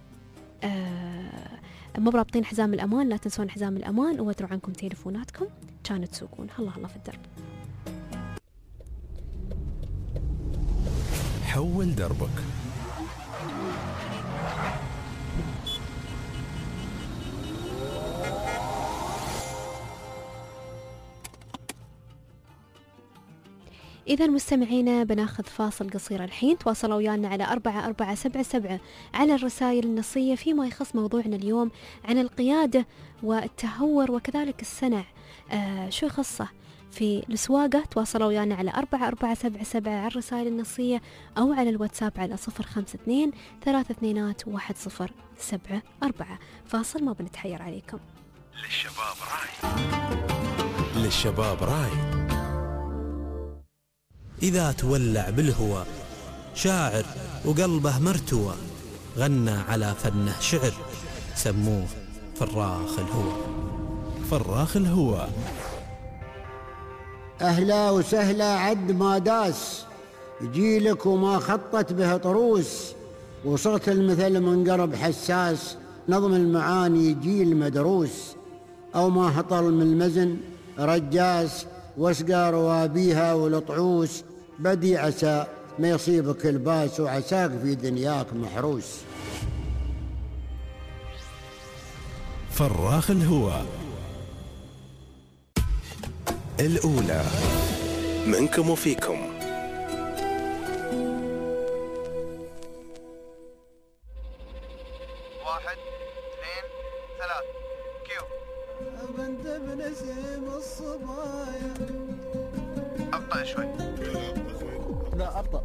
Speaker 2: رابطين حزام الأمان لا تنسون حزام الأمان، ووتروا عنكم تليفوناتكم كانوا تسوقون. الله في الدرب.
Speaker 1: حول دربك.
Speaker 2: إذا مستمعينا بناخذ فاصل قصير الحين. تواصلوا ويانا على 4477 على الرسائل النصية فيما يخص موضوعنا اليوم عن القيادة والتهور وكذلك السنع، شو يخصه في السواقة. تواصلوا ويانا على 4477 على الرسائل النصية أو على الواتساب على 052 321 1074. فاصل ما بنتحير عليكم.
Speaker 17: للشباب راي.
Speaker 10: للشباب راي. إذا تولع بالهوى شاعر وقلبه مرتوى، غنى على فنه شعر، سموه فراخ الهوى. فراخ الهوى.
Speaker 7: أهلا وسهلا عد ما داس، يجيلك وما خطت به طروس، وصوت المثل من قرب حساس، نظم المعاني يجيل مدروس، أو ما هطل من المزن رجاس، واسقى روابيها والطعوس، بدي عسى ما يصيبك الباس، وعساك في دنياك محروس.
Speaker 10: فراخ الهوى.
Speaker 1: الأولى منكم وفيكم.
Speaker 6: واحد اثنين ثلاث كيو.
Speaker 9: بنت بنسيم الصبايا.
Speaker 6: أبطأ شوي.
Speaker 9: لا أبطأ.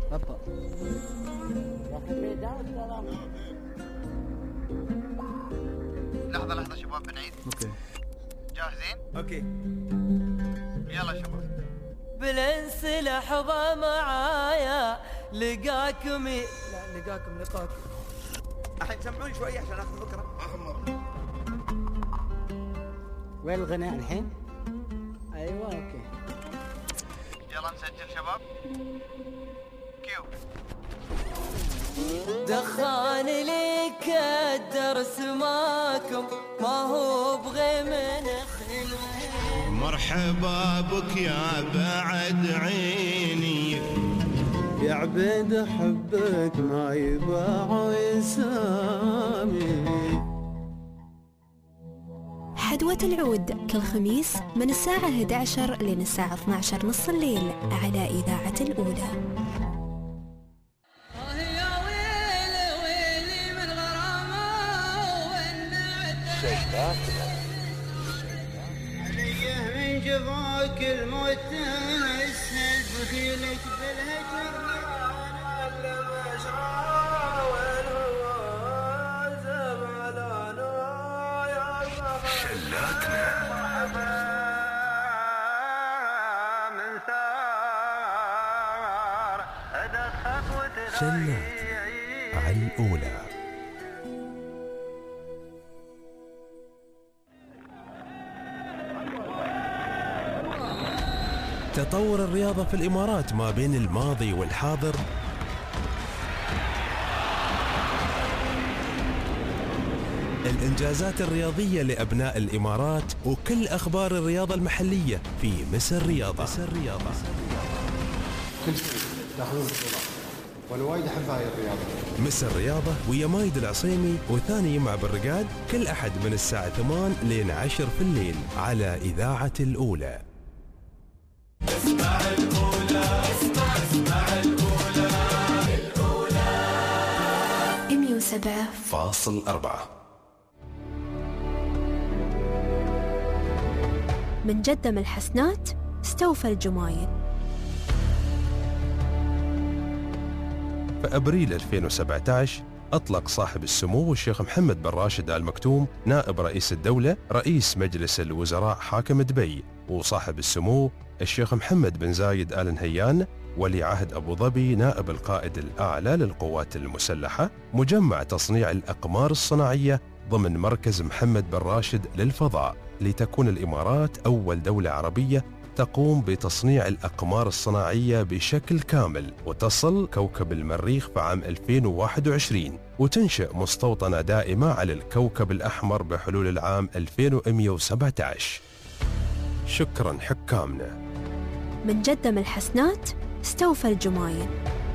Speaker 6: لحظة شباب بنعيد.
Speaker 9: اوكي
Speaker 6: جاهزين؟
Speaker 9: اوكي
Speaker 6: يلا شباب.
Speaker 9: بالانس لحظة معايا لقاكم لقاك.
Speaker 6: الحين سمعوني شوي عشان اخذ فكرة.
Speaker 7: وين الغناء الحين؟ ايوه اوكي.
Speaker 6: يلا نسجل شباب. كيو.
Speaker 9: دخان لي كدرس ماكم ما هو بغي من خلوه.
Speaker 4: مرحبا بك يا بعد عيني،
Speaker 9: يا عبيد حبك ما يباع يسامي.
Speaker 5: حدوة العود كل خميس من الساعة 11 لين الساعة 12 نص الليل على إذاعة الأولى.
Speaker 9: عليه من جفاك الموت تسند بخيلك بالهجر نعلم أشرار والهوى زملانا يا
Speaker 17: شلاتنا
Speaker 9: من ثار هدى خطوة
Speaker 1: شلات على الأولى. تطور الرياضة في الإمارات ما بين الماضي والحاضر الإنجازات الرياضية لأبناء الإمارات وكل أخبار الرياضة المحلية في مصر رياضة.
Speaker 11: كل شيء تاخذون بطولات وانا وايد احب هاي الرياضة.
Speaker 1: مصر رياضة ويا مايد العصيمي وثاني مع بالرقاد كل أحد من الساعة 8 لين 10 في الليل على إذاعة الأولى.
Speaker 4: اسمع الأولى. اسمع الأولى.
Speaker 5: 107.4.
Speaker 2: من جدة الحسنات استوفى الجمايل.
Speaker 1: في أبريل 2017 أطلق صاحب السمو الشيخ محمد بن راشد آل مكتوم نائب رئيس الدولة رئيس مجلس الوزراء حاكم دبي، وصاحب السمو الشيخ محمد بن زايد آل نهيان ولي عهد أبو ظبي نائب القائد الأعلى للقوات المسلحة مجمع تصنيع الأقمار الصناعية ضمن مركز محمد بن راشد للفضاء، لتكون الإمارات أول دولة عربية تقوم بتصنيع الأقمار الصناعية بشكل كامل وتصل كوكب المريخ في عام 2021 وتنشئ مستوطنة دائمة على الكوكب الأحمر بحلول العام 2117. شكرا حكامنا.
Speaker 2: من جدة الحسنات استوفى الجمايل.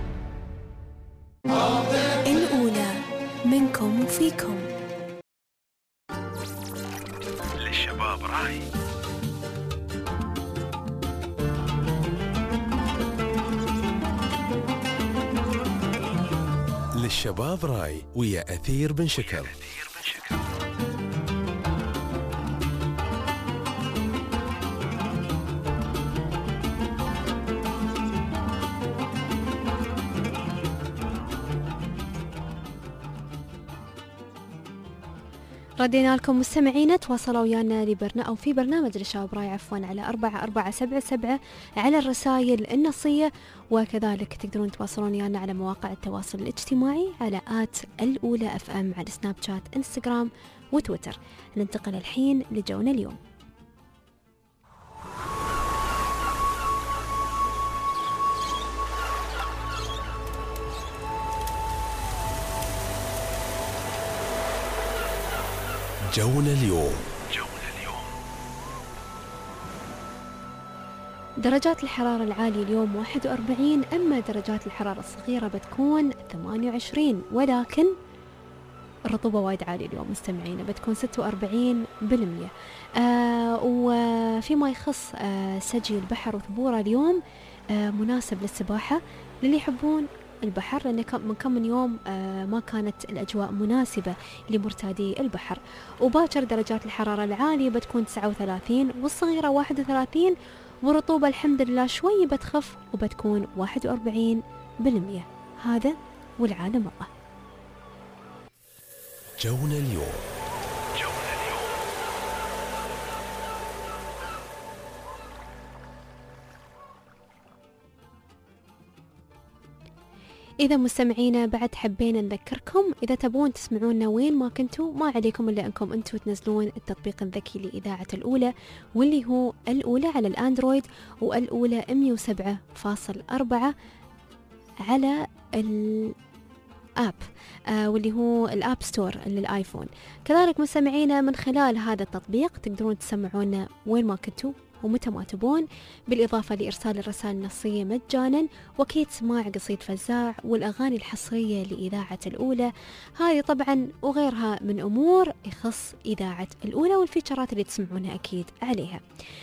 Speaker 5: الأولى منكم وفيكم.
Speaker 17: للشباب راي.
Speaker 1: الشباب راي ويا أثير بن شكر.
Speaker 2: ردينا لكم مستمعينا، تواصلوا ويانا في برنامج الشباب راي على 4477 على الرسائل النصية، وكذلك تقدرون تواصلون ويانا على مواقع التواصل الاجتماعي على الأولى FM على سناب شات، انستغرام وتويتر. ننتقل الحين لجونا اليوم.
Speaker 1: جونا اليوم.
Speaker 2: درجات الحرارة العالية اليوم 41، أما درجات الحرارة الصغيرة بتكون 28، ولكن الرطوبة وايد عالية اليوم مستمعينا، بتكون 46%. وفيما يخص سجي البحر وثبوره اليوم مناسب للسباحة للي يحبون البحر، لأن من كم من يوم ما كانت الأجواء مناسبة لمرتادي البحر. وباكر درجات الحرارة العالية بتكون 39 والصغيرة 31، والرطوبة الحمد لله شوي بتخف وبتكون 41%. هذا والعالم الله.
Speaker 1: جونا اليوم.
Speaker 2: إذا مستمعينا بعد حبينا نذكركم، إذا تبون تسمعونا وين ما كنتوا ما عليكم إلا أنكم أنتوا تنزلون التطبيق الذكي لإذاعة الأولى، واللي هو الأولى على الأندرويد والأولى 107.4 على الآب واللي هو الآب ستور للآيفون. كذلك مستمعينا من خلال هذا التطبيق تقدرون تسمعونا وين ما كنتوا ومتى ما تبون، بالإضافة لإرسال الرسائل النصية مجانا، وأكيد سماع قصيد فزاع والأغاني الحصرية لإذاعة الأولى. هذه طبعا وغيرها من أمور يخص إذاعة الأولى والفيتشرات اللي تسمعونها أكيد عليها.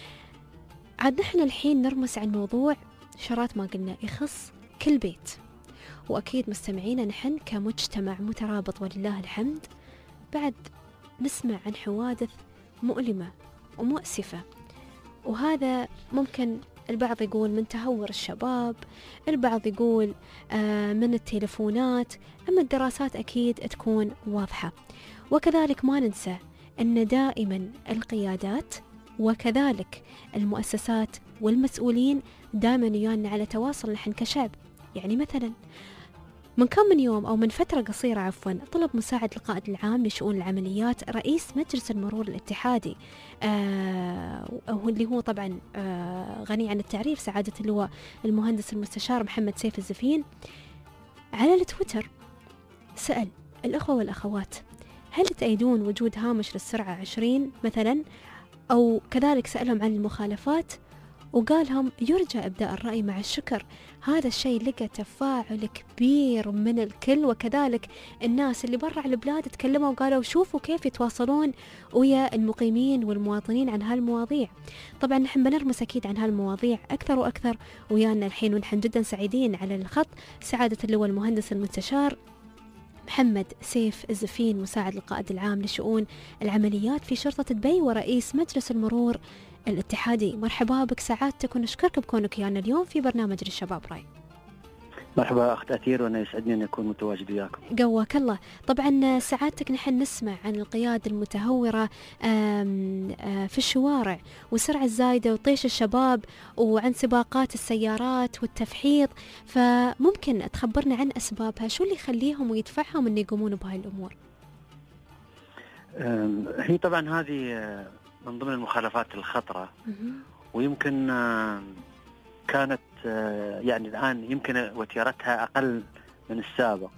Speaker 2: عاد نحن الحين نرمس عن موضوع شرات ما قلنا يخص كل بيت، وأكيد مستمعينا نحن كمجتمع مترابط ولله الحمد بعد نسمع عن حوادث مؤلمة ومؤسفة، وهذا ممكن البعض يقول من تهور الشباب، البعض يقول من التليفونات، أما الدراسات أكيد تكون واضحة. وكذلك ما ننسى أن دائما القيادات وكذلك المؤسسات والمسؤولين دائما ويانا على تواصل نحن كشعب. يعني مثلا من كم من يوم أو من فترة قصيرة عفوا طلب مساعد القائد العام لشؤون العمليات رئيس مجلس المرور الاتحادي اللي هو طبعا غني عن التعريف سعادة اللواء المهندس المستشار محمد سيف الزفين على التويتر، سأل الأخوة والأخوات هل تأيدون وجود هامش للسرعة 20 مثلا، أو كذلك سألهم عن المخالفات وقالهم يرجى إبداء الرأي مع الشكر. هذا الشيء لقى تفاعل كبير من الكل، وكذلك الناس اللي برا البلاد تكلموا وقالوا شوفوا كيف يتواصلون ويا المقيمين والمواطنين عن هالمواضيع. طبعا نحن بنرمس أكيد عن هالمواضيع أكثر وأكثر ويانا الحين، ونحن جدا سعيدين على الخط سعادة اللواء المهندس المستشار محمد سيف الزفين مساعد القائد العام لشؤون العمليات في شرطة دبي ورئيس مجلس المرور الاتحادي. مرحبا بك سعادتك، ونشكرك بكونك ويانا اليوم في برنامج الشباب راي.
Speaker 13: مرحبا أخت أثير، وأنا يسعدني أن أكون متواجد وياكم.
Speaker 2: قواك الله. طبعا سعادتك نحن نسمع عن القيادة المتهورة في الشوارع والسرعة الزايدة وطيش الشباب وعن سباقات السيارات والتفحيط، فممكن تخبرنا عن أسبابها، شو اللي يخليهم ويدفعهم أن يقومون بهاي الأمور؟
Speaker 13: هي طبعا هذه من ضمن المخالفات الخطرة، ويمكن كانت يعني الآن يمكن وتيرتها أقل من السابق.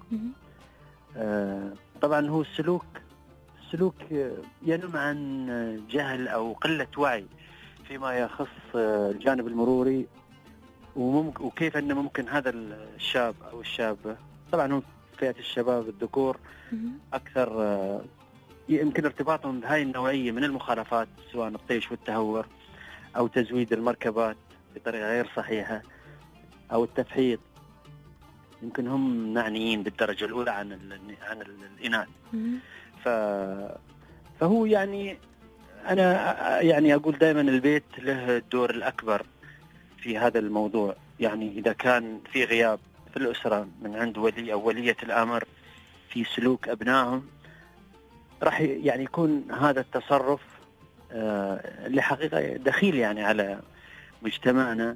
Speaker 13: طبعا هو السلوك ينم عن جهل أو قلة وعي فيما يخص الجانب المروري، وكيف أن ممكن هذا الشاب أو الشابة، طبعا هم فئة الشباب الذكور أكثر يمكن ارتباطهم بهاي النوعية من المخالفات، سواء الطيش والتهور أو تزويد المركبات بطريقة غير صحيحة أو التفحيط. يمكن هم معنيين بالدرجة الأولى عن الإناث. فهو يعني أنا يعني أقول دائما البيت له الدور الأكبر في هذا الموضوع. يعني إذا كان في غياب في الأسرة من عند ولي أو ولية الأمر في سلوك أبنائهم، راح يعني يكون هذا التصرف اللي حقيقة دخيل يعني على مجتمعنا،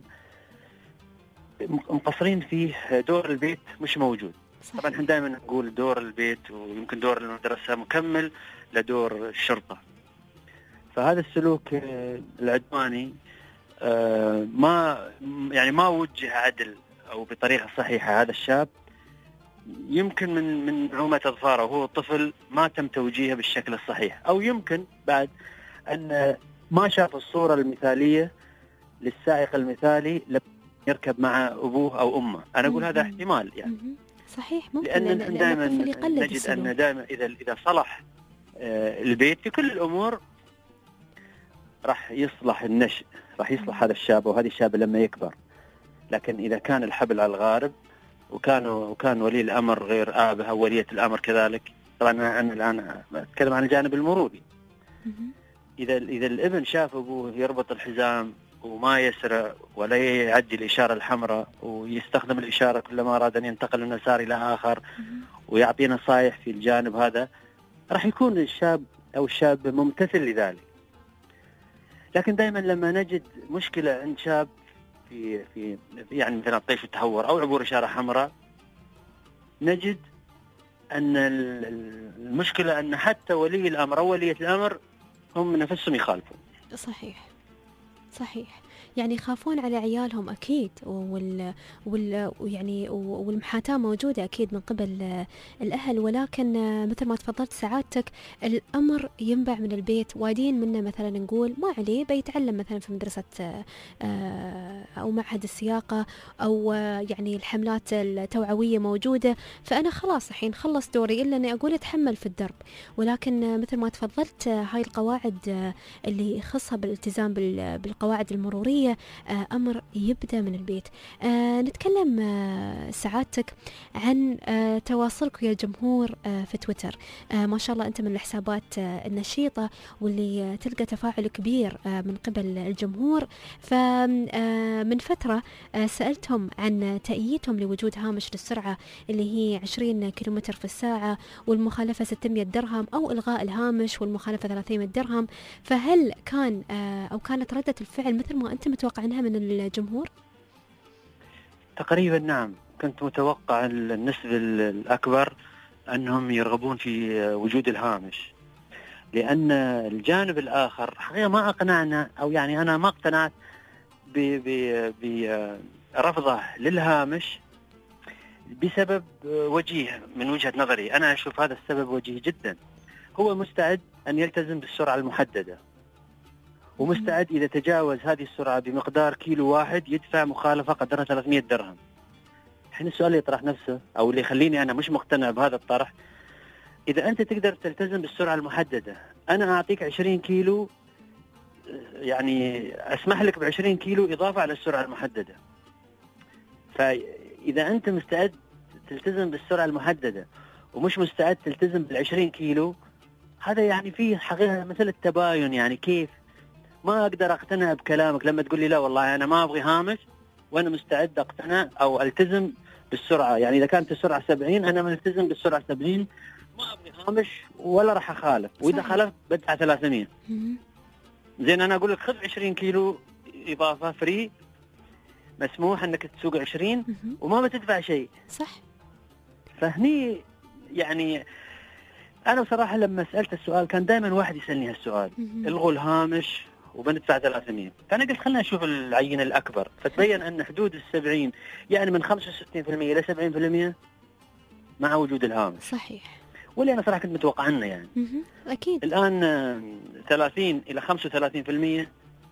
Speaker 13: مقصرين فيه. دور البيت مش موجود. طبعا احنا دائما نقول دور البيت ويمكن دور المدرسة مكمل لدور الشرطة. فهذا السلوك العدواني ما وجه عدل أو بطريقة صحيحة. هذا الشاب يمكن من نعومة أظفاره وهو طفل ما تم توجيهه بالشكل الصحيح، أو يمكن بعد أن ما شاف الصورة المثالية للسائق المثالي لما يركب مع أبوه أو أمه. أنا أقول هذا احتمال يعني.
Speaker 2: صحيح ممكن،
Speaker 13: لأن دائما نجد أن دائما إذا صلح البيت في كل الأمور راح يصلح النشء، راح يصلح هذا الشاب وهذه الشابة لما يكبر. لكن إذا كان الحبل على الغارب وكان ولي الأمر غير آبه أو ولية الأمر كذلك. طبعا أنا الآن أتكلم عن الجانب المروري. إذا الابن شاف أبوه يربط الحزام وما يسرع ولا يعدي الإشارة الحمراء ويستخدم الإشارة كلما أراد أن ينتقل من مسار إلى آخر ويعطي نصائح في الجانب هذا، راح يكون الشاب أو الشاب ممتثل لذلك. لكن دائما لما نجد مشكلة عند شاب في يعني مثلا الطيش التهور أو عبور إشارة حمراء، نجد أن المشكلة أن حتى ولي الأمر أو ولية الأمر هم نفسهم يخالفون.
Speaker 2: صحيح، يعني يخافون على عيالهم أكيد، يعني والمحاتاة موجودة أكيد من قبل الأهل. ولكن مثل ما تفضلت سعادتك، الأمر ينبع من البيت. وايدين منا مثلا نقول ما عليه بيتعلم مثلا في مدرسة أو معهد السياقة أو يعني الحملات التوعوية موجودة، فأنا خلاص الحين خلص دوري إلا أني أقول أتحمل في الدرب. ولكن مثل ما تفضلت هاي القواعد اللي يخصها بالالتزام بالقواعد المرورية أمر يبدأ من البيت. نتكلم سعادتك عن تواصلك يا جمهور في تويتر. ما شاء الله أنت من الحسابات النشيطة واللي تلقى تفاعل كبير من قبل الجمهور. فمن فترة سألتهم عن تأييدهم لوجود هامش للسرعة اللي هي 20 كيلومتر في الساعة، والمخالفة 600 درهم، أو إلغاء الهامش والمخالفة 300 درهم. فهل كان أو كانت ردة الفعل مثل ما أنت متوقعنها من الجمهور؟
Speaker 13: تقريبا نعم، كنت متوقع النسبة الأكبر أنهم يرغبون في وجود الهامش، لأن الجانب الآخر حقيقة ما أقنعنا، أو يعني أنا ما اقتنعت برفضه للهامش بسبب وجيه من وجهة نظري. أنا أشوف هذا السبب وجيه جدا. هو مستعد أن يلتزم بالسرعة المحددة، ومستعد إذا تجاوز هذه السرعة بمقدار كيلو واحد يدفع مخالفة قدرها 300 درهم. الحين السؤال اللي يطرح نفسه أو اللي يخليني أنا مش مقتنع بهذا الطرح، إذا أنت تقدر تلتزم بالسرعة المحددة، أنا أعطيك 20 كيلو، يعني أسمح لك ب20 كيلو إضافة على السرعة المحددة. فإذا أنت مستعد تلتزم بالسرعة المحددة ومش مستعد تلتزم بال20 كيلو، هذا يعني فيه حقيقة مثل التباين. يعني كيف ما أقدر أقتنع بكلامك لما تقول لي لا والله أنا ما أبغي هامش وأنا مستعد أقتنع أو ألتزم بالسرعة. يعني إذا كانت السرعة 70 أنا ملتزم بالسرعة 70، ما أبغي هامش ولا راح أخالف، وإذا خالفت بدفع 300. زين أنا أقول لك خذ 20 كيلو إضافة فري، مسموح أنك تسوق 20 وما بتدفع شيء.
Speaker 2: صح.
Speaker 13: فهني يعني أنا بصراحة لما سألت السؤال كان دائما واحد يسألني هالسؤال، الغوا الهامش وبندفع 300. فأنا قلت خلنا نشوف العينة الأكبر، فتبين أن حدود 70 يعني من 65% إلى 70% مع وجود الهامش.
Speaker 2: صحيح.
Speaker 13: واللي أنا صراحة كنت متوقع عنه يعني.
Speaker 2: أكيد.
Speaker 13: الآن 30 إلى 35%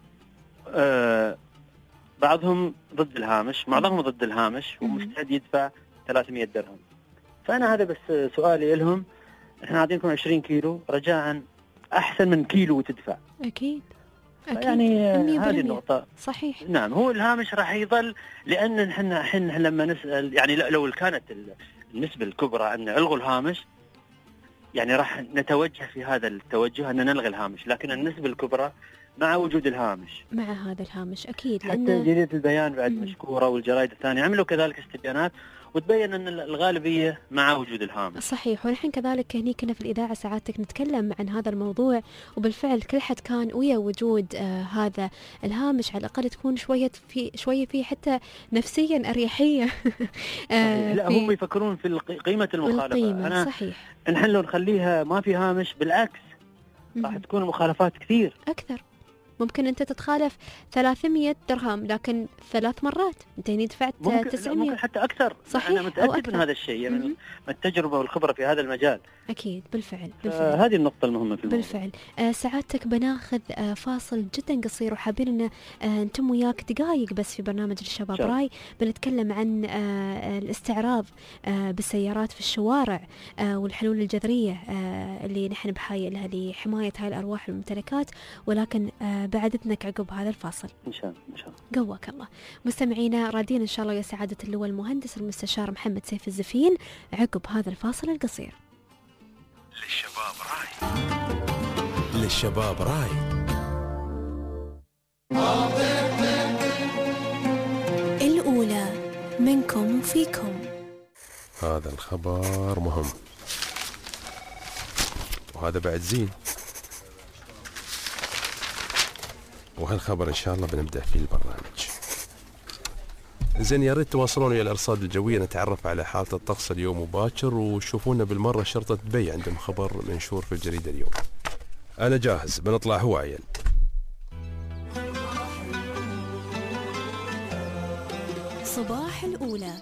Speaker 13: بعضهم ضد الهامش، معظمهم ضد الهامش ومستعد يدفع 300 درهم. فأنا هذا بس سؤالي لهم، احنا عاطينكم 20 كيلو، رجاء احسن من كيلو وتدفع.
Speaker 2: اكيد.
Speaker 13: يعني هذه النقطة
Speaker 2: صحيح.
Speaker 13: نعم، هو الهامش راح يظل، لأن احنا لما نسأل يعني لو كانت النسبة الكبرى أن ألغوا الهامش، يعني راح نتوجه في هذا التوجه أن نلغي الهامش، لكن النسبة الكبرى مع وجود الهامش،
Speaker 2: مع هذا الهامش أكيد.
Speaker 13: حتى جريدة البيان بعد مشكورة والجرائد الثانية عملوا كذلك استبيانات وتبين أن الغالبية مع وجود الهامش.
Speaker 2: صحيح. ونحن كذلك هني كنا في الإذاعة سعادتك نتكلم عن هذا الموضوع، وبالفعل كل حد كان ويا وجود هذا الهامش، على الأقل تكون شوية فيه حتى نفسيا أريحية.
Speaker 13: لا هم يفكرون في قيمة المخالفة. أنا
Speaker 2: صحيح.
Speaker 13: نحن لو نخليها ما في هامش بالعكس راح تكون المخالفات كثير
Speaker 2: أكثر. ممكن أنت تتخالف 300 درهم لكن 3 مرات أنت هنا دفعت 900.
Speaker 13: ممكن حتى أكثر.
Speaker 2: صحيح.
Speaker 13: أنا متأكد من هذا الشيء، يعني من التجربة والخبرة في هذا المجال.
Speaker 2: أكيد بالفعل.
Speaker 13: هذه النقطة المهمة في الموضوع.
Speaker 2: بالفعل. سعادتك بناخذ فاصل جدا قصير، وحابين أن نتم وياك دقائق بس في برنامج الشباب راي، بنتكلم عن الاستعراض بالسيارات في الشوارع والحلول الجذرية اللي نحن بحاجة لها لحماية هاي الأرواح والممتلكات، ولكن بعد إذنك عقب هذا الفاصل.
Speaker 13: إن شاء الله.
Speaker 2: قواك الله. مستمعينا رادين إن شاء الله يا سعادة اللواء المهندس المستشار محمد سيف الزفين عقب هذا الفاصل القصير.
Speaker 1: للشباب راي.
Speaker 5: الأولى منكم وفيكم.
Speaker 1: هذا الخبر مهم، وهذا بعد زين، وهالخبر إن شاء الله بنبدأ فيه البرنامج. زين، يا ريت تواصلون ويا الأرصاد الجوية نتعرف على حالة الطقس اليوم وباكر، وشوفونا بالمرة شرطة دبي عندهم خبر منشور في الجريدة اليوم. أنا جاهز، بنطلع هو عيل.
Speaker 5: صباح الأولى.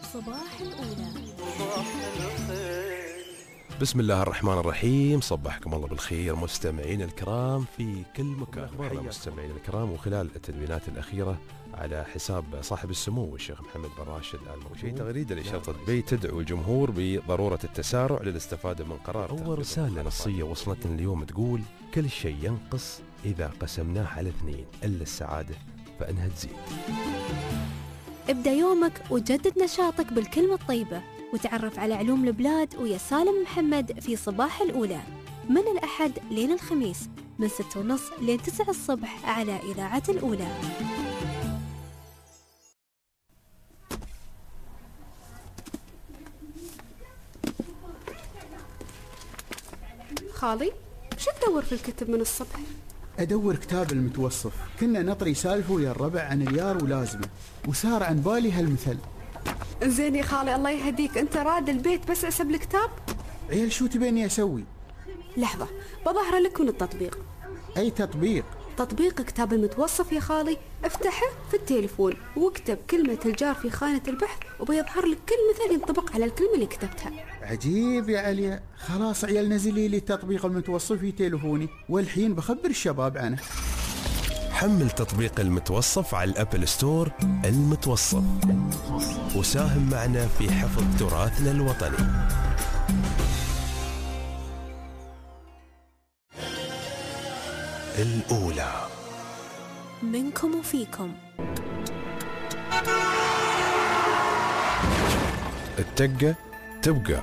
Speaker 1: بسم الله الرحمن الرحيم، صبحكم الله بالخير مستمعين الكرام في كل مكان. أخبارنا مستمعين الكرام، وخلال التدوينات الأخيرة على حساب صاحب السمو الشيخ محمد بن راشد آل مكتوم، تغريدة لشرطة دبي تدعو الجمهور بضرورة التسارع للاستفادة من قرار. أول رسالة نصية وصلتنا اليوم تقول: كل شيء ينقص إذا قسمناه على 2 إلا السعادة فإنها تزيد.
Speaker 5: ابدأ يومك وجدد نشاطك بالكلمة الطيبة، وتعرف على علوم البلاد ويا سالم محمد في صباح الأولى من الأحد لين الخميس من 6:30 لين 9 الصبح على إذاعة الأولى.
Speaker 8: خالي وش تدور في الكتب من الصبح؟
Speaker 6: أدور كتاب المتوصف، كنا نطري سالفه ويا الربع عن اليار ولازمه، وصار عن بالي هالمثل.
Speaker 8: زين يا خالي الله يهديك، انت راد البيت بس اسب الكتاب؟
Speaker 6: عيال شو تبيني اسوي؟
Speaker 8: لحظة بظهر لك من التطبيق.
Speaker 6: اي تطبيق؟
Speaker 8: تطبيق كتاب المتوصف يا خالي، افتحه في التليفون واكتب كلمة الجار في خانة البحث وبيظهر لك كل مثال ينطبق على الكلمة اللي كتبتها.
Speaker 6: عجيب يا عليا، خلاص عيال نزلي لي التطبيق المتوصف في تليفوني، والحين بخبر الشباب عنه.
Speaker 1: حمل تطبيق المتوصف على الأبل ستور. المتوصف، وساهم معنا في حفظ تراثنا الوطني. الأولى
Speaker 5: منكم وفيكم.
Speaker 1: التقة تبقى.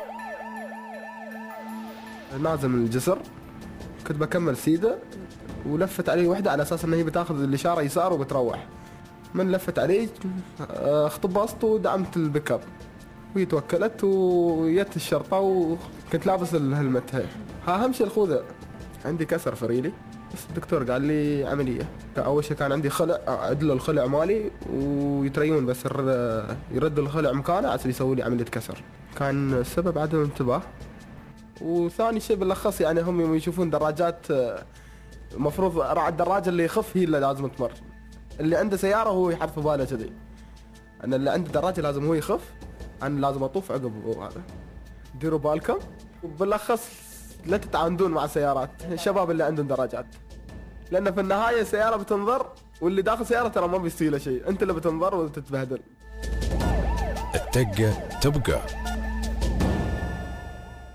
Speaker 14: نازل من الجسر، كنت بكمل سيدة ولفت علي وحدة على أساس أنها هي بتاخذ الإشارة يسار وبتروح. من لفت علي اختبصت ودعمت البيك اب، وهي توكلت ويت الشرطة وكنت لابس الهلمت. ها أهم شيء الخوذة، عندي كسر في ريلي، بس الدكتور قال لي عملية. أول شيء كان عندي خلع، أعدلوا الخلع مالي ويتريون بس يردوا الخلع مكانه عشان يسوي لي عملية كسر. كان السبب عدم الانتباه. وثاني شيء بالأخص يعني هم يوم يشوفون دراجات، المفروض راعي الدراجة اللي يخف هي اللي لازم تمر، اللي عنده سيارة هو يحط في باله كذي. أنا اللي عنده دراجة لازم هو يخف، أنا لازم أطوف عقب. وهذا ديروا بالكم، وبالأخص لا تتعاندون مع السيارات، الشباب اللي عندهم دراجات، لأن في النهاية السيارة بتنظر، واللي داخل سيارة ترى ما بيصير شيء، أنت اللي بتنظر وتتبهدل.
Speaker 1: التقة تبقى.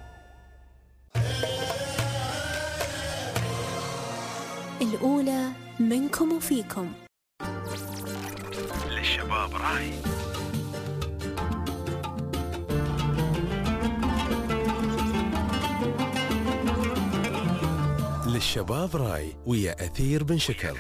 Speaker 5: الأولى منكم وفيكم.
Speaker 17: للشباب راي.
Speaker 1: للشباب راي ويا أثير بن شكر.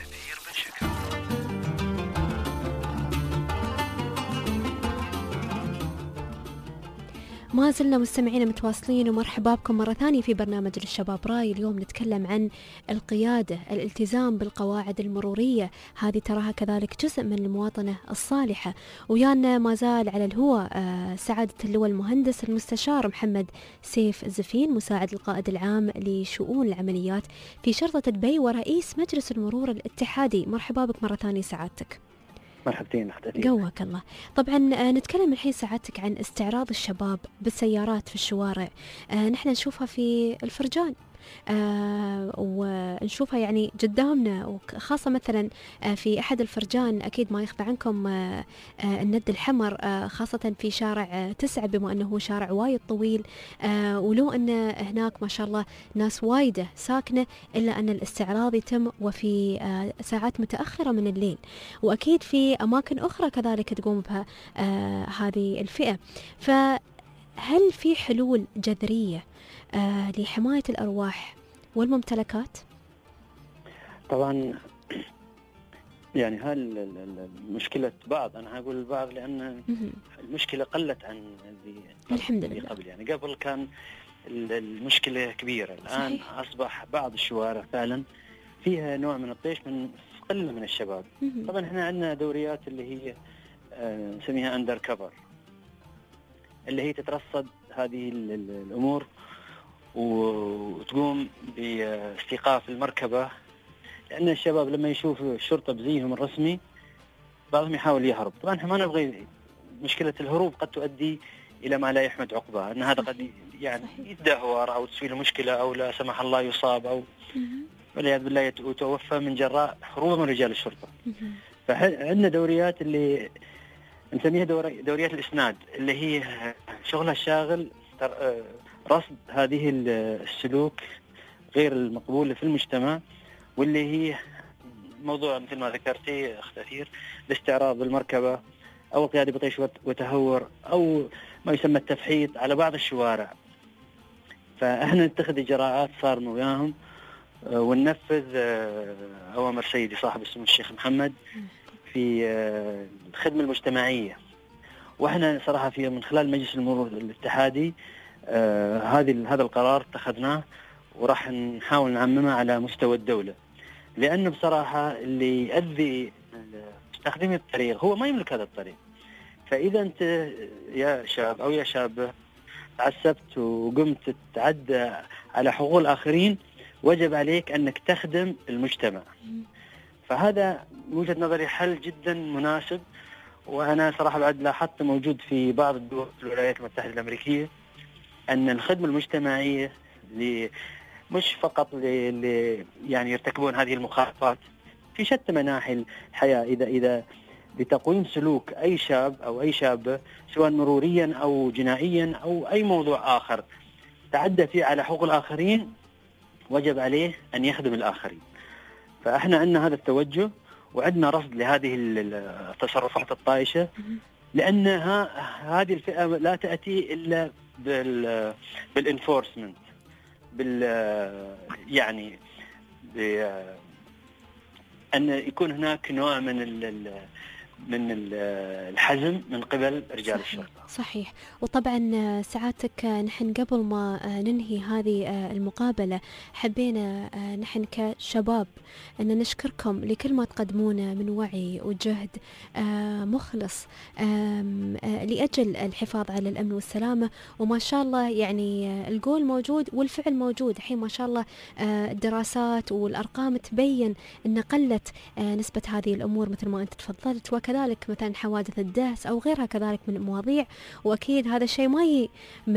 Speaker 2: ما زلنا مستمعين متواصلين ومرحبا بكم مرة ثانية في برنامج للشباب راي. اليوم نتكلم عن القيادة، الالتزام بالقواعد المرورية، هذه تراها كذلك جزء من المواطنة الصالحة. ويانا ما زال على الهواء سعادة اللواء المهندس المستشار محمد سيف الزفين، مساعد القائد العام لشؤون العمليات في شرطة دبي ورئيس مجلس المرور الاتحادي. مرحبا بك مرة ثانية سعادتك.
Speaker 13: مرحبتين
Speaker 2: قواك الله. طبعا نتكلم الحين ساعتك عن استعراض الشباب بالسيارات في الشوارع. نحن نشوفها في الفرجان، ونشوفها يعني قدامنا، وخاصة مثلا في أحد الفرجان أكيد ما يخفى عنكم الند الحمر، خاصة في شارع 9 بما أنه شارع وايد طويل، ولو أن هناك ما شاء الله ناس وايدة ساكنة، إلا أن الاستعراض يتم وفي ساعات متأخرة من الليل، وأكيد في أماكن أخرى كذلك تقوم بها هذه الفئة. فهل في حلول جذرية لحماية الأرواح والممتلكات؟
Speaker 13: طبعا يعني مشكلة بعض، أنا هقول البعض لأن المشكلة قلت عن
Speaker 2: الحمد لله.
Speaker 13: قبل، يعني قبل كان المشكلة كبيرة، الآن صحيح. أصبح بعض الشوارع فعلا فيها نوع من الطيش من قلة من الشباب. طبعا احنا عندنا دوريات اللي هي نسميها أندر كفر، اللي هي تترصد هذه الأمور وتقوم باستيقاف المركبة، لأن الشباب لما يشوفوا الشرطة بزيهم الرسمي بعضهم يحاول يهرب. طبعا احنا ما نبغي، مشكلة الهروب قد تؤدي إلى ما لا يحمد عقباه، أن هذا قد يعني يتدهور أو تسوي له مشكلة أو لا سمح الله يصاب أو والعياذ بالله يتوفى من جراء هروب من رجال الشرطة. فعندنا دوريات اللي نسميها دوريات الإسناد، اللي هي شغلها الشاغل رصد هذه السلوك غير المقبول في المجتمع، واللي هي موضوع مثل ما ذكرتي أخت أثير، الاستعراض بالمركبة أو القيادة بطيش وتهور أو ما يسمى التفحيط على بعض الشوارع. فإحنا نتخذ إجراءات صارنا وياهم وننفذ أوامر سيدي صاحب السمو الشيخ محمد في الخدمة المجتمعية. وإحنا صراحة في من خلال مجلس المرور الاتحادي هذا القرار اتخذناه وراح نحاول نعممه على مستوى الدولة، لأنه بصراحة اللي يؤذي مستخدمي الطريق هو ما يملك هذا الطريق. فإذا أنت يا شاب أو يا شابة تعسبت وقمت تتعدى على حقوق الآخرين، وجب عليك أنك تخدم المجتمع. فهذا وجهة نظري حل جدا مناسب، وأنا صراحة بعد لاحظت موجود في بعض الدول في الولايات المتحدة الأمريكية أن الخدمة المجتمعية مش فقط يعني يرتكبون هذه المخالفات في شتى مناحي الحياة، إذا لتقويم سلوك أي شاب أو أي شابة سواء مروريا أو جنائيا أو أي موضوع آخر تعدى فيه على حقوق الآخرين، وجب عليه أن يخدم الآخرين. فإحنا عندنا هذا التوجه وعندنا رصد لهذه التصرفات الطائشة، لأنها هذه الفئة لا تأتي إلا بالانفورسمنت، يعني أن يكون هناك نوع من الحزم من قبل رجال الشرطة.
Speaker 2: صحيح. وطبعا سعادتك نحن قبل ما ننهي هذه المقابلة حبينا نحن كشباب أن نشكركم لكل ما تقدمونه من وعي وجهد مخلص لأجل الحفاظ على الأمن والسلامة. وما شاء الله يعني القول موجود والفعل موجود. الحين ما شاء الله الدراسات والأرقام تبين أن قلت نسبة هذه الأمور مثل ما أنت تفضلت، وكذلك مثلا حوادث الدهس أو غيرها كذلك من المواضيع. وأكيد هذا الشيء ما يجي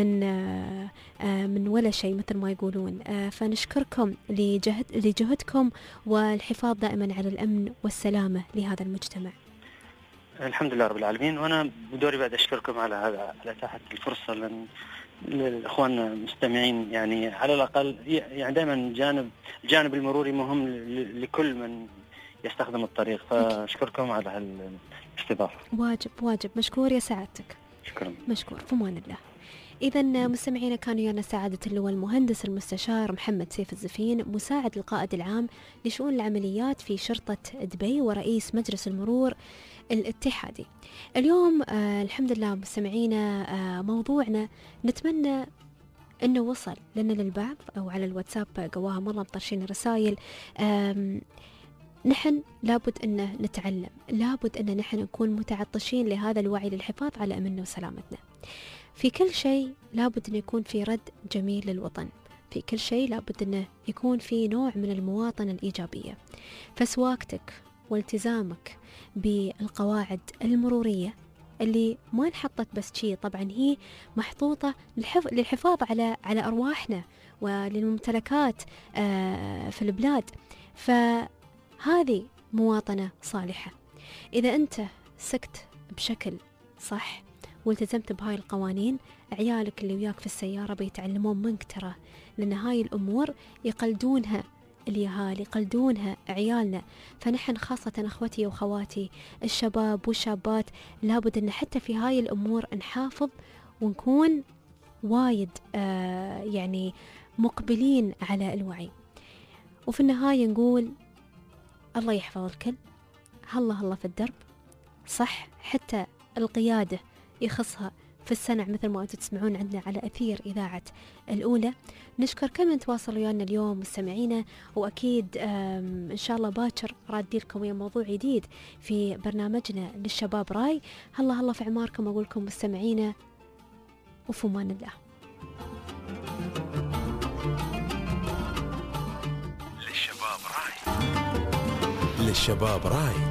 Speaker 2: من ولا شيء مثل ما يقولون. فنشكركم لجهدكم والحفاظ دائما على الأمن والسلامة لهذا المجتمع.
Speaker 13: الحمد لله رب العالمين. وأنا بدوري بعد أشكركم على إتاحة الفرصة للإخوان المستمعين. يعني على الأقل يعني دائما الجانب المروري مهم لكل من يستخدم الطريق. فأشكركم على هالاستضافة.
Speaker 2: واجب مشكور يا سعادتك.
Speaker 13: شكرا.
Speaker 2: مشكور، في أمان الله. إذا مستمعينا كانوا ويانا سعادة اللواء المهندس المستشار محمد سيف الزفين، مساعد القائد العام لشؤون العمليات في شرطة دبي ورئيس مجلس المرور الاتحادي. اليوم الحمد لله مستمعينا موضوعنا نتمنى انه وصل لنا للبعض، او على الواتساب قواها مرة مطرشين رسائل. نحن لابد أن نتعلم، لابد أن نحن نكون متعطشين لهذا الوعي للحفاظ على أمننا وسلامتنا. في كل شيء لابد أن يكون في رد جميل للوطن، في كل شيء لابد أن يكون في نوع من المواطنة الإيجابية. فسواقتك والتزامك بالقواعد المرورية اللي ما انحطت بس شيء، طبعا هي محطوطة للحفاظ على أرواحنا وللممتلكات في البلاد. فهذه مواطنة صالحة. إذا أنت سكت بشكل صح والتزمت بهاي القوانين، عيالك اللي وياك في السيارة بيتعلمون منك ترى، لأن هاي الأمور يقلدونها اليهالي، يقلدونها عيالنا. فنحن خاصة أخوتي وخواتي الشباب والشابات لابد أن حتى في هاي الأمور نحافظ ونكون وايد يعني مقبلين على الوعي. وفي النهاية نقول الله يحفظ الكل، هلا في الدرب. صح حتى القيادة يخصها في السنة مثل ما أنتم تسمعون عندنا على أثير إذاعة الأولى. نشكر كل من تواصلوا ويانا اليوم مستمعينا، وأكيد إن شاء الله باكر رادي لكم ويا موضوع جديد في برنامجنا للشباب راي. هلا في عماركم أقول لكم مستمعينا وفي أمان الله.
Speaker 17: للشباب راي.